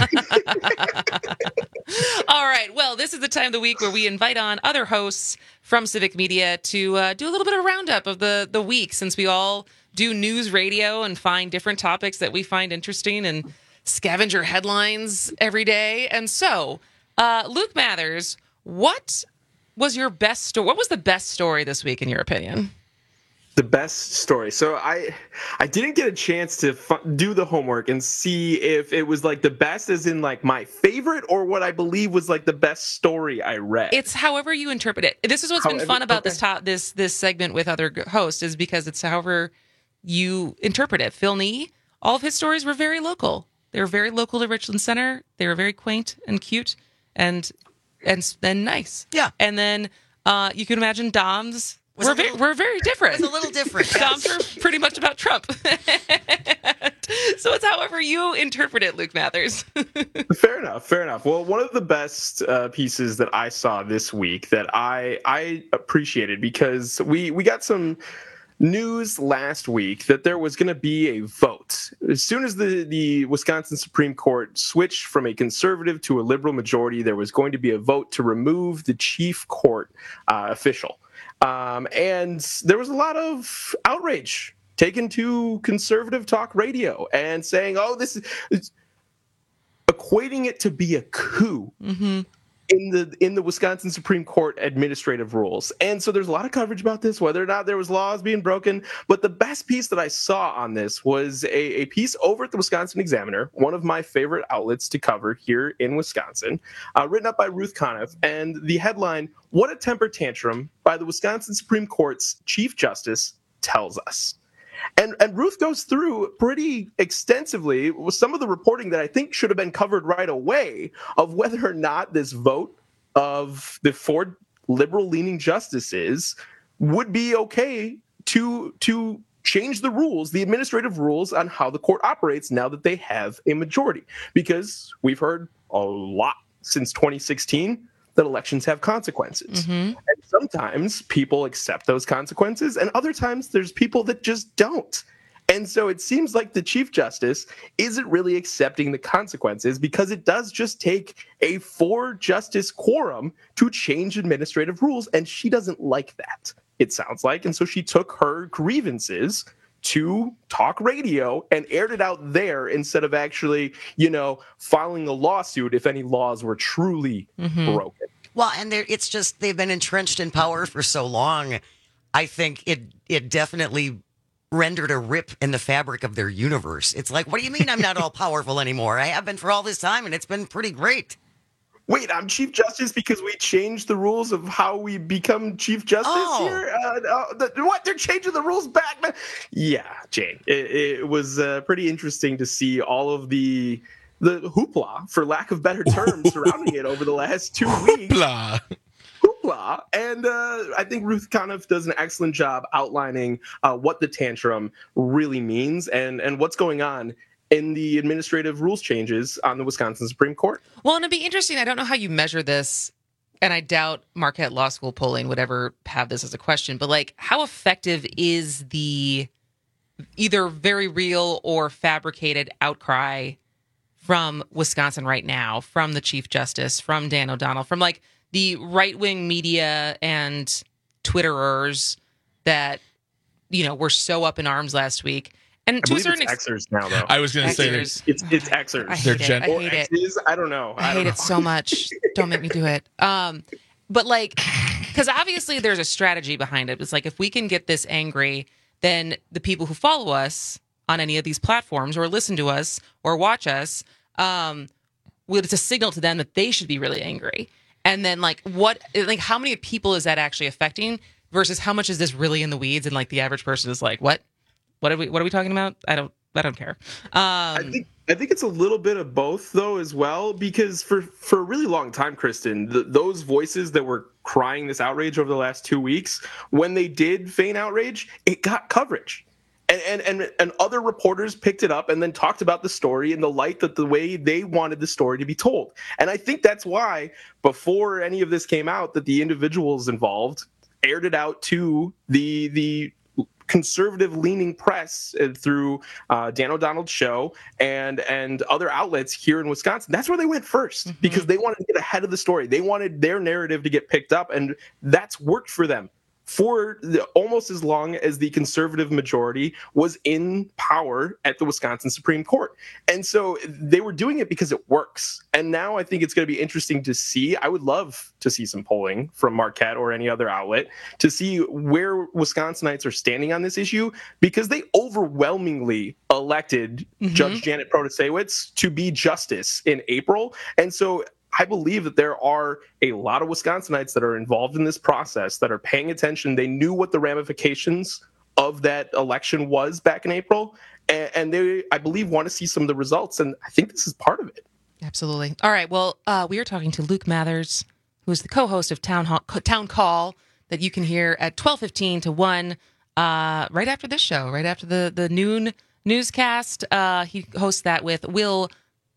All right. Well, this is the time of the week where we invite on other hosts from Civic Media to do a little bit of roundup of the week, since we all do news radio and find different topics that we find interesting and scavenger headlines every day. And so, Luke Mathers, what was your best story? What was the best story this week, in your opinion? The best story. So I didn't get a chance to do the homework and see if it was like the best as in like my favorite or what I believe was like the best story I read. It's however you interpret it. This is what's been fun about this segment with other hosts, is because it's however you interpret it. Phil Nee, all of his stories were very local. They were very local to Richland Center. They were very quaint and cute and nice. Yeah. And then you can imagine Dom's. We're very different. It's a little different. Dom's are pretty much about Trump. So it's however you interpret it, Luke Mathers. Fair enough. Well, one of the best pieces that I saw this week that I appreciated, because we got some news last week that there was going to be a vote. As soon as the Wisconsin Supreme Court switched from a conservative to a liberal majority, there was going to be a vote to remove the chief court official. And there was a lot of outrage taken to conservative talk radio and saying, this is equating it to be a coup. Mm-hmm. In the Wisconsin Supreme Court administrative rules. And so there's a lot of coverage about this, whether or not there was laws being broken. But the best piece that I saw on this was a piece over at the Wisconsin Examiner, one of my favorite outlets to cover here in Wisconsin, written up by Ruth Conniff. And the headline, "What a Temper Tantrum by the Wisconsin Supreme Court's Chief Justice Tells Us." And Ruth goes through pretty extensively with some of the reporting that I think should have been covered right away of whether or not this vote of the 4 liberal-leaning justices would be okay to change the rules, the administrative rules on how the court operates now that they have a majority. Because we've heard a lot since 2016 that elections have consequences. Mm-hmm. And sometimes people accept those consequences, and other times there's people that just don't. And so it seems like the Chief Justice isn't really accepting the consequences, because it does just take a 4-justice quorum to change administrative rules, and she doesn't like that, it sounds like. And so she took her grievances to talk radio and aired it out there instead of actually, filing a lawsuit if any laws were truly broken. Well, and it's just they've been entrenched in power for so long. I think it definitely rendered a rip in the fabric of their universe. It's like, what do you mean I'm not all powerful anymore? I have been for all this time, and it's been pretty great. Wait, I'm Chief Justice because we changed the rules of how we become Chief Justice here? What? They're changing the rules back, man? Yeah, Jane. It was pretty interesting to see all of the hoopla, for lack of better terms, surrounding it over the last 2 weeks. Hoopla. And I think Ruth Conniff does an excellent job outlining what the tantrum really means and what's going on in the administrative rules changes on the Wisconsin Supreme Court. Well, and it'd be interesting. I don't know how you measure this, and I doubt Marquette Law School polling would ever have this as a question, but like, how effective is the either very real or fabricated outcry from Wisconsin right now, from the Chief Justice, from Dan O'Donnell, from like the right-wing media and Twitterers that, were so up in arms last week? And to a certain excerpts now, though. I was going to say it's excerpts. I hate it. I don't know. I hate it so much. Don't make me do it. But like, because obviously there's a strategy behind it. It's like, if we can get this angry, then the people who follow us on any of these platforms or listen to us or watch us, it's a signal to them that they should be really angry. And then how many people is that actually affecting versus how much is this really in the weeds? And like the average person is like, what are we talking about? I don't care. I think it's a little bit of both though as well, because for a really long time, Kristen, those voices that were crying this outrage over the last 2 weeks, when they did feign outrage, it got coverage. And other reporters picked it up and then talked about the story in the light that the way they wanted the story to be told. And I think that's why, before any of this came out, that the individuals involved aired it out to the conservative-leaning press through Dan O'Donnell's show and other outlets here in Wisconsin. That's where they went first because they wanted to get ahead of the story. They wanted their narrative to get picked up, and that's worked for them for almost as long as the conservative majority was in power at the Wisconsin Supreme Court. And so they were doing it because it works. And now I think it's going to be interesting to see. I would love to see some polling from Marquette or any other outlet to see where Wisconsinites are standing on this issue, because they overwhelmingly elected Judge Janet Protasewicz to be justice in April. And so I believe that there are a lot of Wisconsinites that are involved in this process, that are paying attention. They knew what the ramifications of that election was back in April, and they, I believe, want to see some of the results, and I think this is part of it. Absolutely. All right, well, we are talking to Luke Mathers, who is the co-host of Town Call, that you can hear at 12:15 to 1, right after this show, right after the noon newscast. He hosts that with William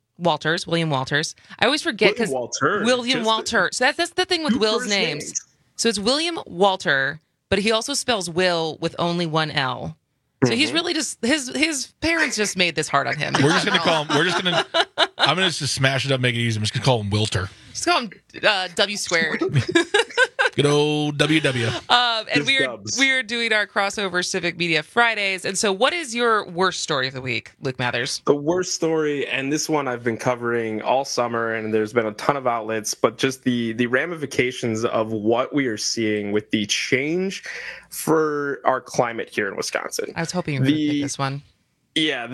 Walters. I always forget because William Walter. So that's the thing with Will's names. So it's William Walter, but he also spells Will with only one L. So he's really just his parents just made this hard on him. We're just gonna call him. I'm gonna just smash it up, make it easy. I'm just gonna call him Wilter. Just call him W squared. Good old WW. And we are doing our crossover Civic Media Fridays. And so what is your worst story of the week, Luke Mathers? The worst story, and this one I've been covering all summer, and there's been a ton of outlets, but just the ramifications of what we are seeing with the change for our climate here in Wisconsin. I was hoping you were going to pick this one. Yeah,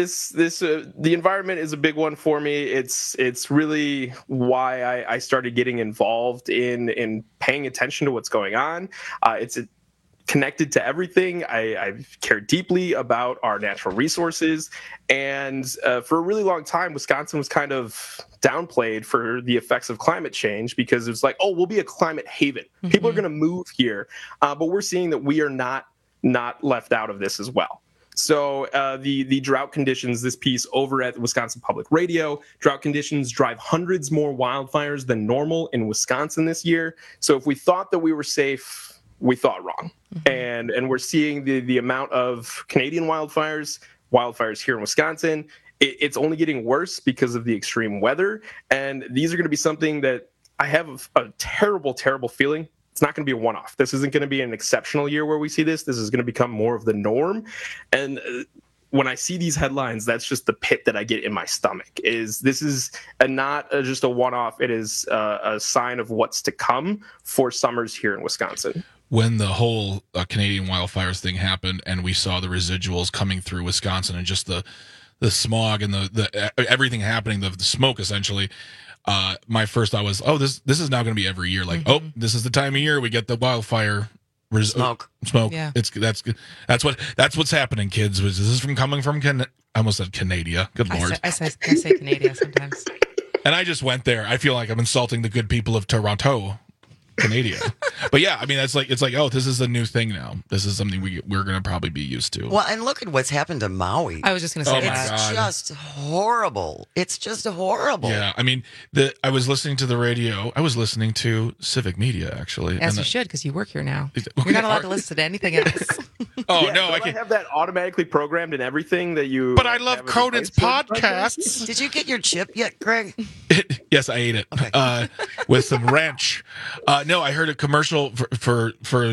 the environment is a big one for me. It's really why I started getting involved in paying attention to what's going on. It's connected to everything. I care deeply about our natural resources, and for a really long time, Wisconsin was kind of downplayed for the effects of climate change because it's like, oh, we'll be a climate haven. People are going to move here, but we're seeing that we are not left out of this as well. So the drought conditions, this piece over at Wisconsin Public Radio, drought conditions drive hundreds more wildfires than normal in Wisconsin this year. So if we thought that we were safe, we thought wrong. And we're seeing the amount of Canadian wildfires here in Wisconsin. It's only getting worse because of the extreme weather. And these are going to be something that I have a terrible, terrible feeling. It's not going to be a one-off. This isn't going to be an exceptional year where we see this. This is going to become more of the norm. And when I see these headlines, that's just the pit that I get in my stomach. This is not just a one-off. It is a sign of what's to come for summers here in Wisconsin. When the whole Canadian wildfires thing happened and we saw the residuals coming through Wisconsin and just the smog and the everything happening, the smoke essentially, my first thought was, oh, this is now going to be every year. Like, oh, this is the time of year we get the wildfire smoke. Yeah, that's what's happening, kids. This is coming from I almost said Canada. Good Lord, I say Canada sometimes. And I just went there. I feel like I'm insulting the good people of Toronto, Canada. But yeah, I mean, it's like, oh, this is a new thing now. This is something we're going to probably be used to. Well, and look at what's happened to Maui. I was just going to say that. It's just horrible. It's just horrible. Yeah, I mean, I was listening to the radio. I was listening to Civic Media, actually. As you should, because you work here now. You're not allowed to listen to anything else. Oh, yeah, no, I have that automatically programmed in everything that you... But I love Conan's podcasts. Did you get your chip yet, Greg? Yes, I ate it. Okay. With some ranch. No, I heard a commercial for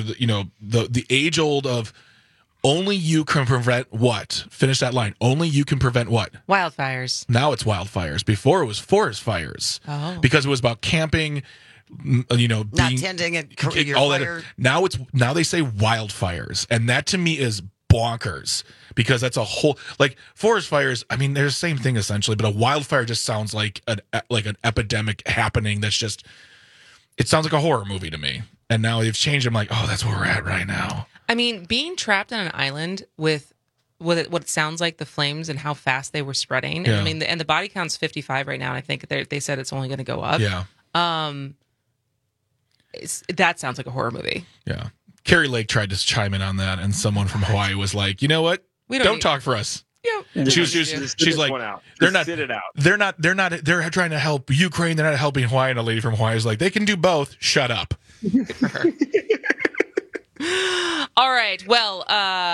the age old of only you can prevent what? Finish that line. Only you can prevent what? Wildfires. Now it's wildfires. Before it was forest fires. Oh. Because it was about camping, not tending your all fire. that. Now they say wildfires, and that to me is bonkers because that's a whole like forest fires. I mean, they're the same thing essentially, but a wildfire just sounds like an epidemic happening. That's just it sounds like a horror movie to me. And now they've changed. I'm like, oh, that's where we're at right now. I mean, being trapped on an island with what it sounds like the flames and how fast they were spreading. Yeah. I mean, and the body count's 55 right now, and I think they said it's only going to go up. Yeah. That sounds like a horror movie. Yeah. Carrie Lake tried to chime in on that, and someone from Hawaii was like, you know what? We don't talk for us. Yeah. She's like, they're trying to help Ukraine. They're not helping Hawaii. And a lady from Hawaii is like, they can do both. Shut up. All right. Well,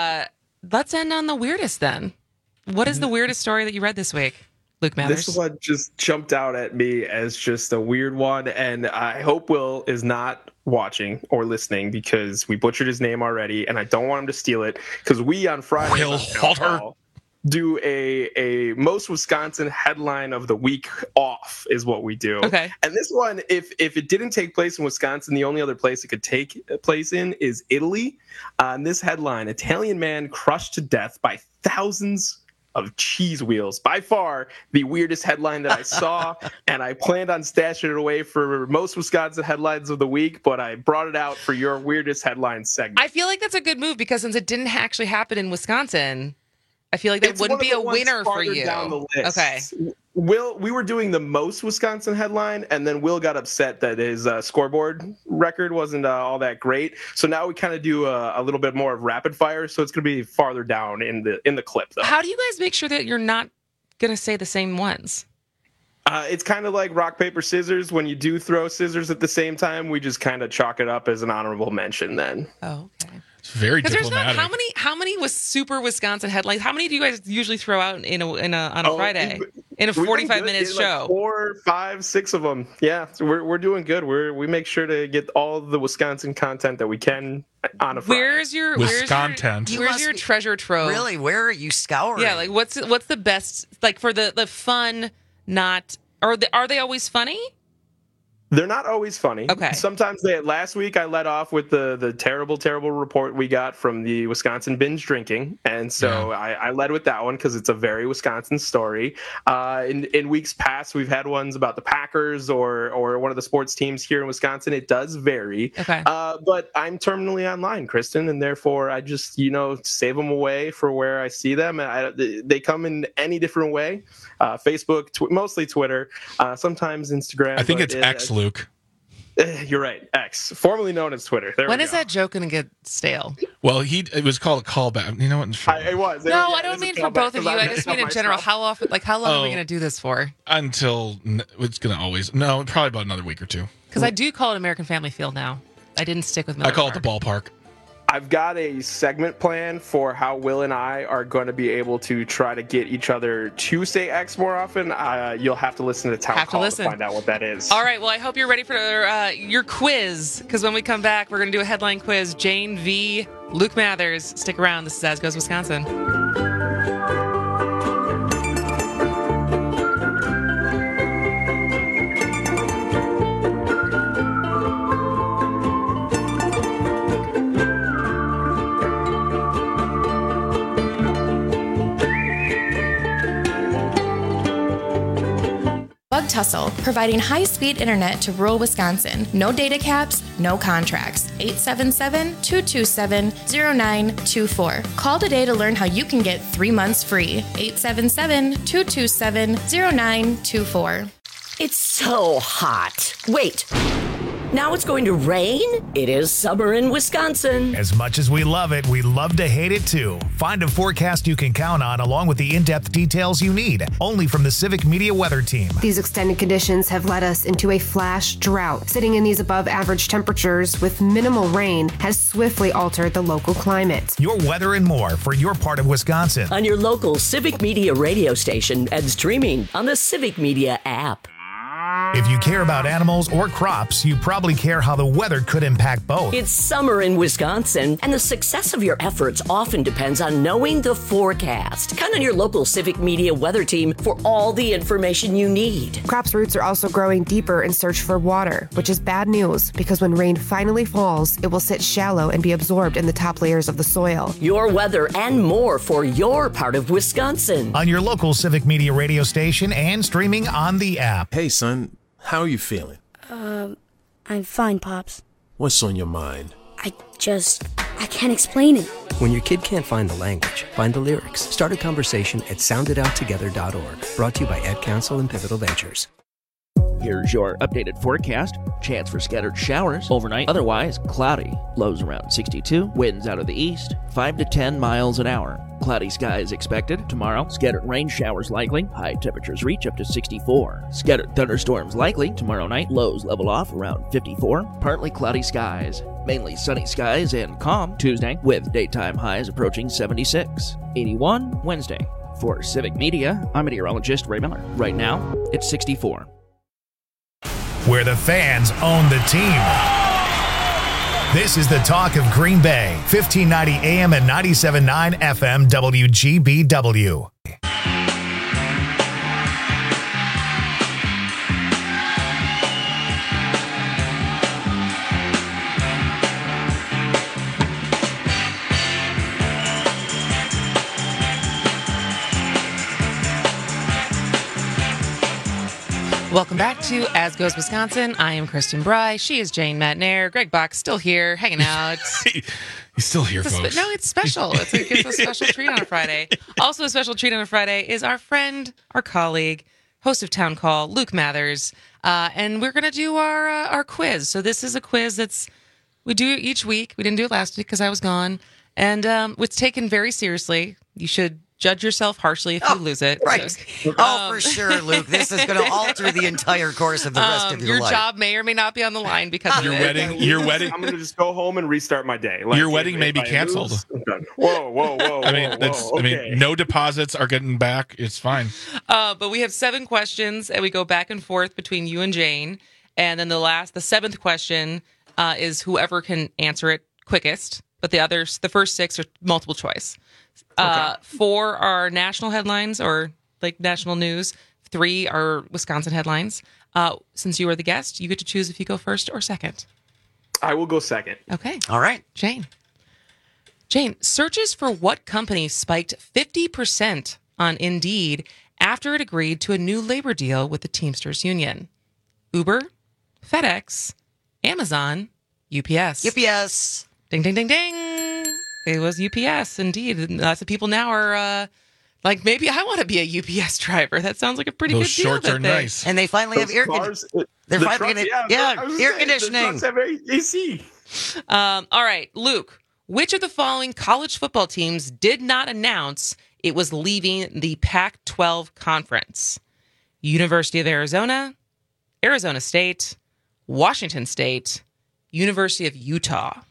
let's end on the weirdest then. What is the weirdest story that you read this week, Luke Mathers? This one just jumped out at me as just a weird one, and I hope Will is not watching or listening because we butchered his name already, and I don't want him to steal it because we on Friday Will Halter do a most Wisconsin headline of the week off is what we do. Okay. And this one, if it didn't take place in Wisconsin, the only other place it could take place in is Italy. And this headline, Italian man crushed to death by thousands of cheese wheels. By far the weirdest headline that I saw, and I planned on stashing it away for most Wisconsin headlines of the week, but I brought it out for your weirdest headline segment. I feel like that's a good move because since it didn't actually happen in Wisconsin, I feel like that wouldn't be a winner for you. Down the list. Okay. We were doing the most Wisconsin headline, and then Will got upset that his scoreboard record wasn't all that great. So now we kind of do a little bit more of rapid fire. So it's going to be farther down in the clip, though. How do you guys make sure that you're not going to say the same ones? It's kind of like rock, paper, scissors. When you do throw scissors at the same time, we just kind of chalk it up as an honorable mention then. Oh, okay. It's very diplomatic. How many was super Wisconsin headlines? How many do you guys usually throw out on a Friday in a 45-minute show? Like 4, 5, 6 of them. Yeah, so we're doing good. We make sure to get all the Wisconsin content that we can on a Friday. Where's your treasure trove? Really, where are you scouring? Yeah, like what's the best like for the fun? Not are they always funny? They're not always funny. Okay. Sometimes last week I led off with the terrible, terrible report we got from the Wisconsin binge drinking. And so I led with that one because it's a very Wisconsin story. In weeks past, we've had ones about the Packers or one of the sports teams here in Wisconsin. It does vary. Okay. But I'm terminally online, Kristen, and therefore I just, save them away for where I see them. They come in any different way. Facebook, mostly Twitter, sometimes Instagram. I think it's X, Luke. You're right. X, formerly known as Twitter. When is that joke going to get stale? Well, it was called a callback. You know what? It was. No, I don't mean for both of you. I just mean in general. How often? Like, how long are we going to do this for? Until it's going to always. No, probably about another week or two. Because I do call it American Family Field now. I didn't stick with Miller I call Park. it the ballpark. I've got a segment plan for how Will and I are going to be able to try to get each other to say X more often. You'll have to listen to Town Hall to find out what that is. All right. Well, I hope you're ready for your quiz, because when we come back, we're going to do a headline quiz. Jane v. Luke Mathers. Stick around. This is As Goes Wisconsin. Tussle, providing high-speed internet to rural Wisconsin. No data caps, no contracts. 877-227-0924. Call today to learn how you can get 3 months free. 877-227-0924. It's so hot. Wait. Now it's going to rain? It is summer in Wisconsin. As much as we love it, we love to hate it too. Find a forecast you can count on along with the in-depth details you need, only from the Civic Media Weather Team. These extended conditions have led us into a flash drought. Sitting in these above average temperatures with minimal rain has swiftly altered the local climate. Your weather and more for your part of Wisconsin. On your local Civic Media radio station and streaming on the Civic Media app. If you care about animals or crops, you probably care how the weather could impact both. It's summer in Wisconsin, and the success of your efforts often depends on knowing the forecast. Count on your local Civic Media weather team for all the information you need. Crops' roots are also growing deeper in search for water, which is bad news because when rain finally falls, it will sit shallow and be absorbed in the top layers of the soil. Your weather and more for your part of Wisconsin. On your local Civic Media radio station and streaming on the app. Hey, son, how are you feeling? I'm fine, Pops. What's on your mind? I can't explain it. When your kid can't find the language, find the lyrics. Start a conversation at soundedouttogether.org. Brought to you by Ad Council and Pivotal Ventures. Here's your updated forecast. Chance for scattered showers overnight. Otherwise, cloudy. Lows around 62. Winds out of the east, 5 to 10 miles an hour. Cloudy skies expected. Tomorrow, scattered rain showers likely. High temperatures reach up to 64. Scattered thunderstorms likely. Tomorrow night, lows level off around 54. Partly cloudy skies. Mainly sunny skies and calm Tuesday, with daytime highs approaching 76. 81 Wednesday. For Civic Media, I'm meteorologist Ray Miller. Right now, it's 64. Where the fans own the team. This is the talk of Green Bay, 1590 AM and 97.9 FM WGBW. Welcome back to As Goes Wisconsin. I am Kristen Bry. She is Jane Matnair. Greg Bach still here, hanging out. He's still here, folks. No, it's special. It's a special treat on a Friday. Also a special treat on a Friday is our friend, our colleague, host of Town Call, Luke Mathers. And we're going to do our quiz. So this is a quiz we do each week. We didn't do it last week because I was gone. And it's taken very seriously. You should judge yourself harshly if you lose it. Right. So, for sure, Luke. This is going to alter the entire course of the rest of your life. Your job may or may not be on the line because of your wedding. I'm going to just go home and restart my day. Your wedding may be canceled. Whoa. I mean, no deposits are getting back. It's fine. But we have 7 questions, and we go back and forth between you and Jane. And then the 7th question is whoever can answer it quickest. But the first 6 are multiple choice. 4 are national headlines or like national news. 3 are Wisconsin headlines. Since you are the guest, you get to choose if you go first or second. I will go second. Okay. All right. Jane, searches for what company spiked 50% on Indeed after it agreed to a new labor deal with the Teamsters Union? Uber, FedEx, Amazon, UPS. UPS. Ding, ding, ding, ding. It was UPS, indeed. Lots of people now are like, maybe I want to be a UPS driver. That sounds like a pretty good deal. Those shorts are nice. And they finally have air conditioning. They're finally going to, air conditioning. The trucks have AC. All right, Luke, which of the following college football teams did not announce it was leaving the Pac-12 conference? University of Arizona, Arizona State, Washington State, University of Utah.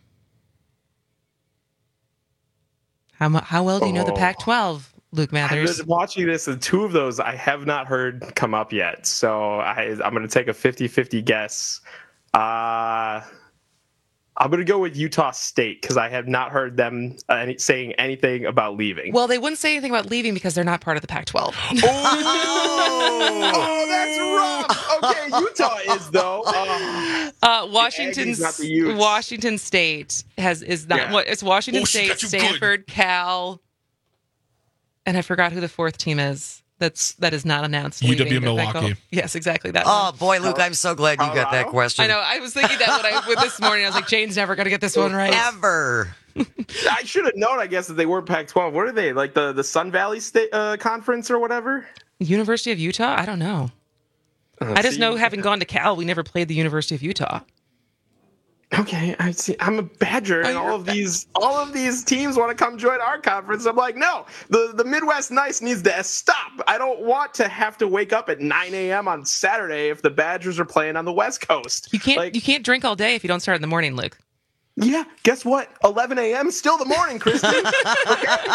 How well do you know the Pac-12, Luke Mathers? I've been watching this, and 2 of those I have not heard come up yet. So I'm going to take a 50-50 guess. I'm going to go with Utah State because I have not heard them saying anything about leaving. Well, they wouldn't say anything about leaving because they're not part of the Pac-12. Oh, that's rough. Okay, Utah is though. Washington State is not. Yeah. It's Washington State, Stanford, Cal, and I forgot who the 4th team is. That is not announced. UW Milwaukee. Yes, exactly that. Oh boy, Luke, I'm so glad you got that question. I know. I was thinking that this morning. I was like, Jane's never going to get this one right. Ever. I should have known, I guess, that they were Pac-12. What are they, like the Sun Valley State Conference or whatever? University of Utah? I don't know. I just know, having gone to Cal, we never played the University of Utah. Okay, I see. I'm a Badger, and all of these teams want to come join our conference. I'm like, no, the Midwest Nice needs to stop. I don't want to have to wake up at 9 a.m. on Saturday if the Badgers are playing on the West Coast. You can't drink all day if you don't start in the morning, Luke. Yeah, guess what? 11 a.m. still the morning, Kristen.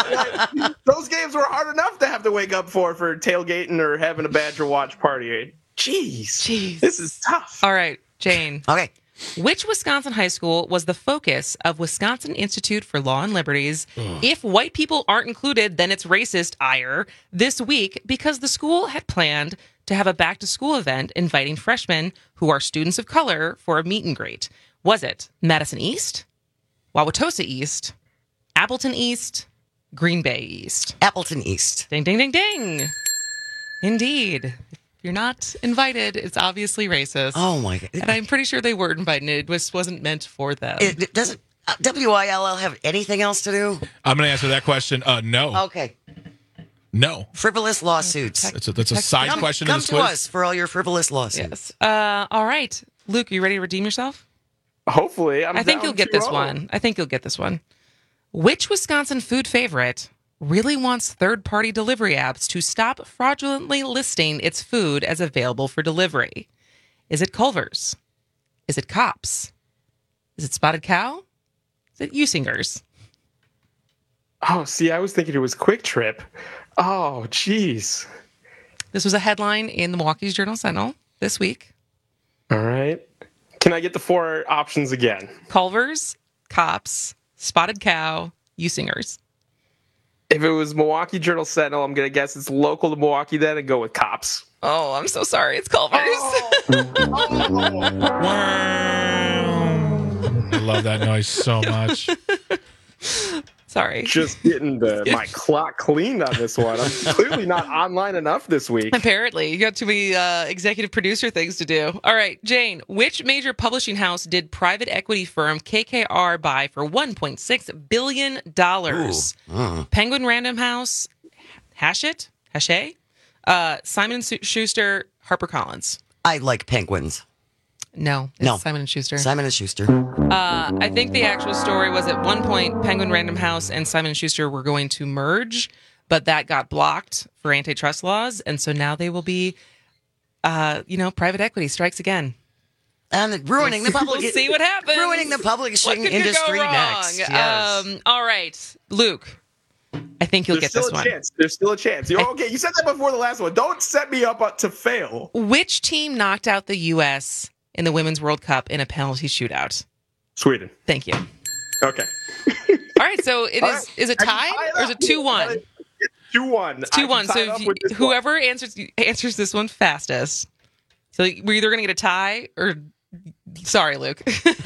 Those games were hard enough to have to wake up for tailgating or having a Badger watch party. Jeez. This is tough. All right, Jane. Okay. Which Wisconsin high school was the focus of Wisconsin Institute for Law and Liberties? If white people aren't included, then it's racist ire this week because the school had planned to have a back-to-school event inviting freshmen who are students of color for a meet and greet. Was it Madison East, Wauwatosa East, Appleton East, Green Bay East? Appleton East. Ding, ding, ding, ding. Indeed. If you're not invited, it's obviously racist. Oh, my God. And I'm pretty sure they weren't invited. It wasn't meant for them. It doesn't WILL have anything else to do? I'm going to answer that question. No. Okay. No. Frivolous lawsuits. That's a side question in this quiz. Come to us for all your frivolous lawsuits. Yes. All right. Luke, are you ready to redeem yourself? Hopefully. I think you'll get this one. Which Wisconsin food favorite really wants third-party delivery apps to stop fraudulently listing its food as available for delivery? Is it Culver's? Is it Kopp's? Is it Spotted Cow? Is it Usingers? Oh, see, I was thinking it was Quick Trip. Oh, jeez. This was a headline in the Milwaukee Journal-Sentinel this week. All right. Can I get the 4 options again? Culver's, Kopp's, Spotted Cow, Usingers. If it was Milwaukee Journal-Sentinel, I'm going to guess it's local to Milwaukee then and go with Kopp's. Oh, I'm so sorry. It's Culver's. I love that noise so much. Sorry. Just getting my clock cleaned on this one. I'm clearly not online enough this week. Apparently. You got too many executive producer things to do. All right, Jane, which major publishing house did private equity firm KKR buy for $1.6 billion? Penguin Random House, Hachette, Simon & Schuster, HarperCollins. I like penguins. No, it's Simon & Schuster. Simon & Schuster. I think the actual story was at one point Penguin Random House and Simon & Schuster were going to merge, but that got blocked for antitrust laws, and so now they will be, private equity strikes again. And ruining the public. We'll see what happens. Ruining the publishing industry next. Yes. All right, Luke. I think you'll get this one. There's still a chance. Okay, you said that before the last one. Don't set me up to fail. Which team knocked out the U.S. in the Women's World Cup in a penalty shootout? Sweden. Thank you. Okay. All right, so is it tied or is it 2-1? 2-1. It's 2-1. So whoever answers this one fastest. So we're either going to get a tie or sorry, Luke.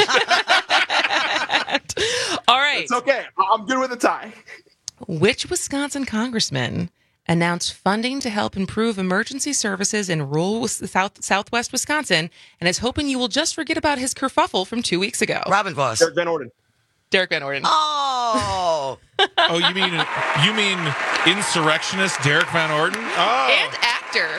All right. It's okay. I'm good with a tie. Which Wisconsin congressman announced funding to help improve emergency services in rural southwest Wisconsin and is hoping you will just forget about his kerfuffle from 2 weeks ago? Robin Voss. Derek Van Orden. Oh. Oh, you mean insurrectionist Derek Van Orden? Oh. And actor.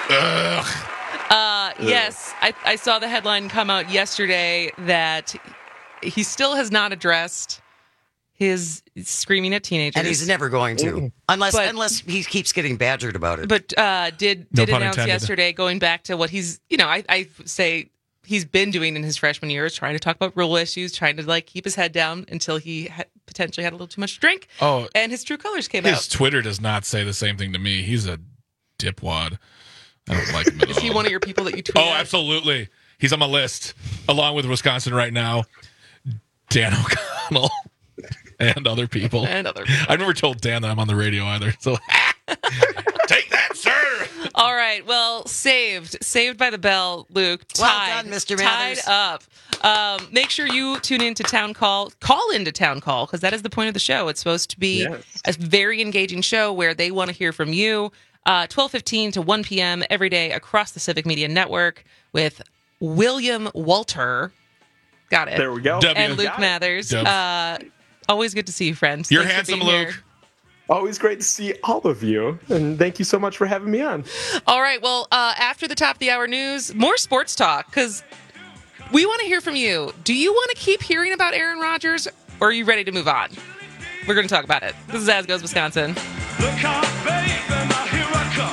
Yes, I saw the headline come out yesterday that he still has not addressed his screaming at teenagers. And he's never going to. Unless he keeps getting badgered about it. But did announce yesterday, going back to what he's, I say he's been doing in his freshman years, trying to talk about rural issues, trying to keep his head down until he potentially had a little too much to drink. Oh, and his true colors came out. His Twitter does not say the same thing to me. He's a dipwad. I don't like him at all. Is he one of your people that you tweet at? Absolutely. He's on my list, along with Wisconsin Right Now, Dan O'Connell, and other people. I've never told Dan that I'm on the radio either. So take that, sir. All right. Well, saved by the bell, Luke. Well done, Mr. Mathers. Tied up. Make sure you tune into Town Call. Call into Town Call, because that is the point of the show. It's supposed to be a very engaging show where they want to hear from you. 12:15 to 1 p.m. every day across the Civic Media Network with William Walter. Got it. There we go. And Luke Mathers. Always good to see you, friend. You're Thanks handsome, Luke. Here. Always great to see all of you. And thank you so much for having me on. All right. Well, after the top of the hour news, more sports talk, because we want to hear from you. Do you want to keep hearing about Aaron Rodgers, or are you ready to move on? We're going to talk about it. This is As Goes Wisconsin. Look out, baby, now here I come.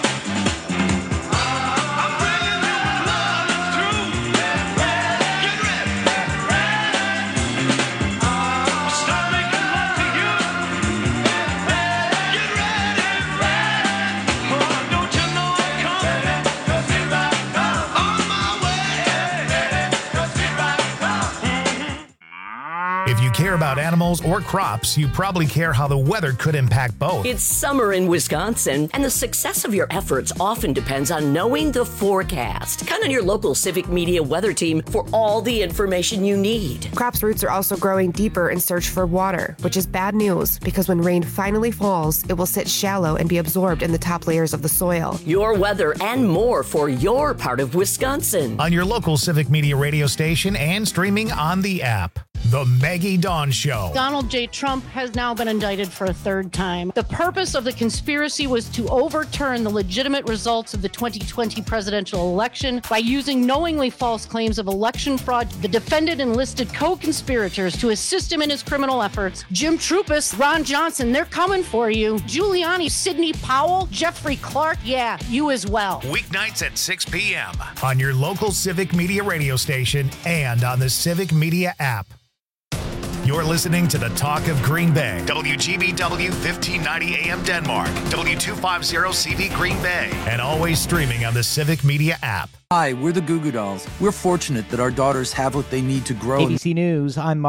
about animals or crops, you probably care how the weather could impact both. It's summer in Wisconsin, and the success of your efforts often depends on knowing the forecast. Count on your local Civic Media weather team for all the information you need. Crops' roots are also growing deeper in search for water, which is bad news because when rain finally falls, it will sit shallow and be absorbed in the top layers of the soil. Your weather and more for your part of Wisconsin. On your local Civic Media radio station and streaming on the app. The Maggie Dawn Show. Donald J. Trump has now been indicted for a third time. The purpose of the conspiracy was to overturn the legitimate results of the 2020 presidential election by using knowingly false claims of election fraud. The defendant enlisted co-conspirators to assist him in his criminal efforts. Jim Trupis, Ron Johnson, they're coming for you. Giuliani, Sidney Powell, Jeffrey Clark, yeah, you as well. Weeknights at 6 p.m. on your local Civic Media radio station and on the Civic Media app. You're listening to the Talk of Green Bay. WGBW 1590 AM Denmark. W250CV Green Bay. And always streaming on the Civic Media app. Hi, we're the Goo Goo Dolls. We're fortunate that our daughters have what they need to grow. ABC News, I'm Mark.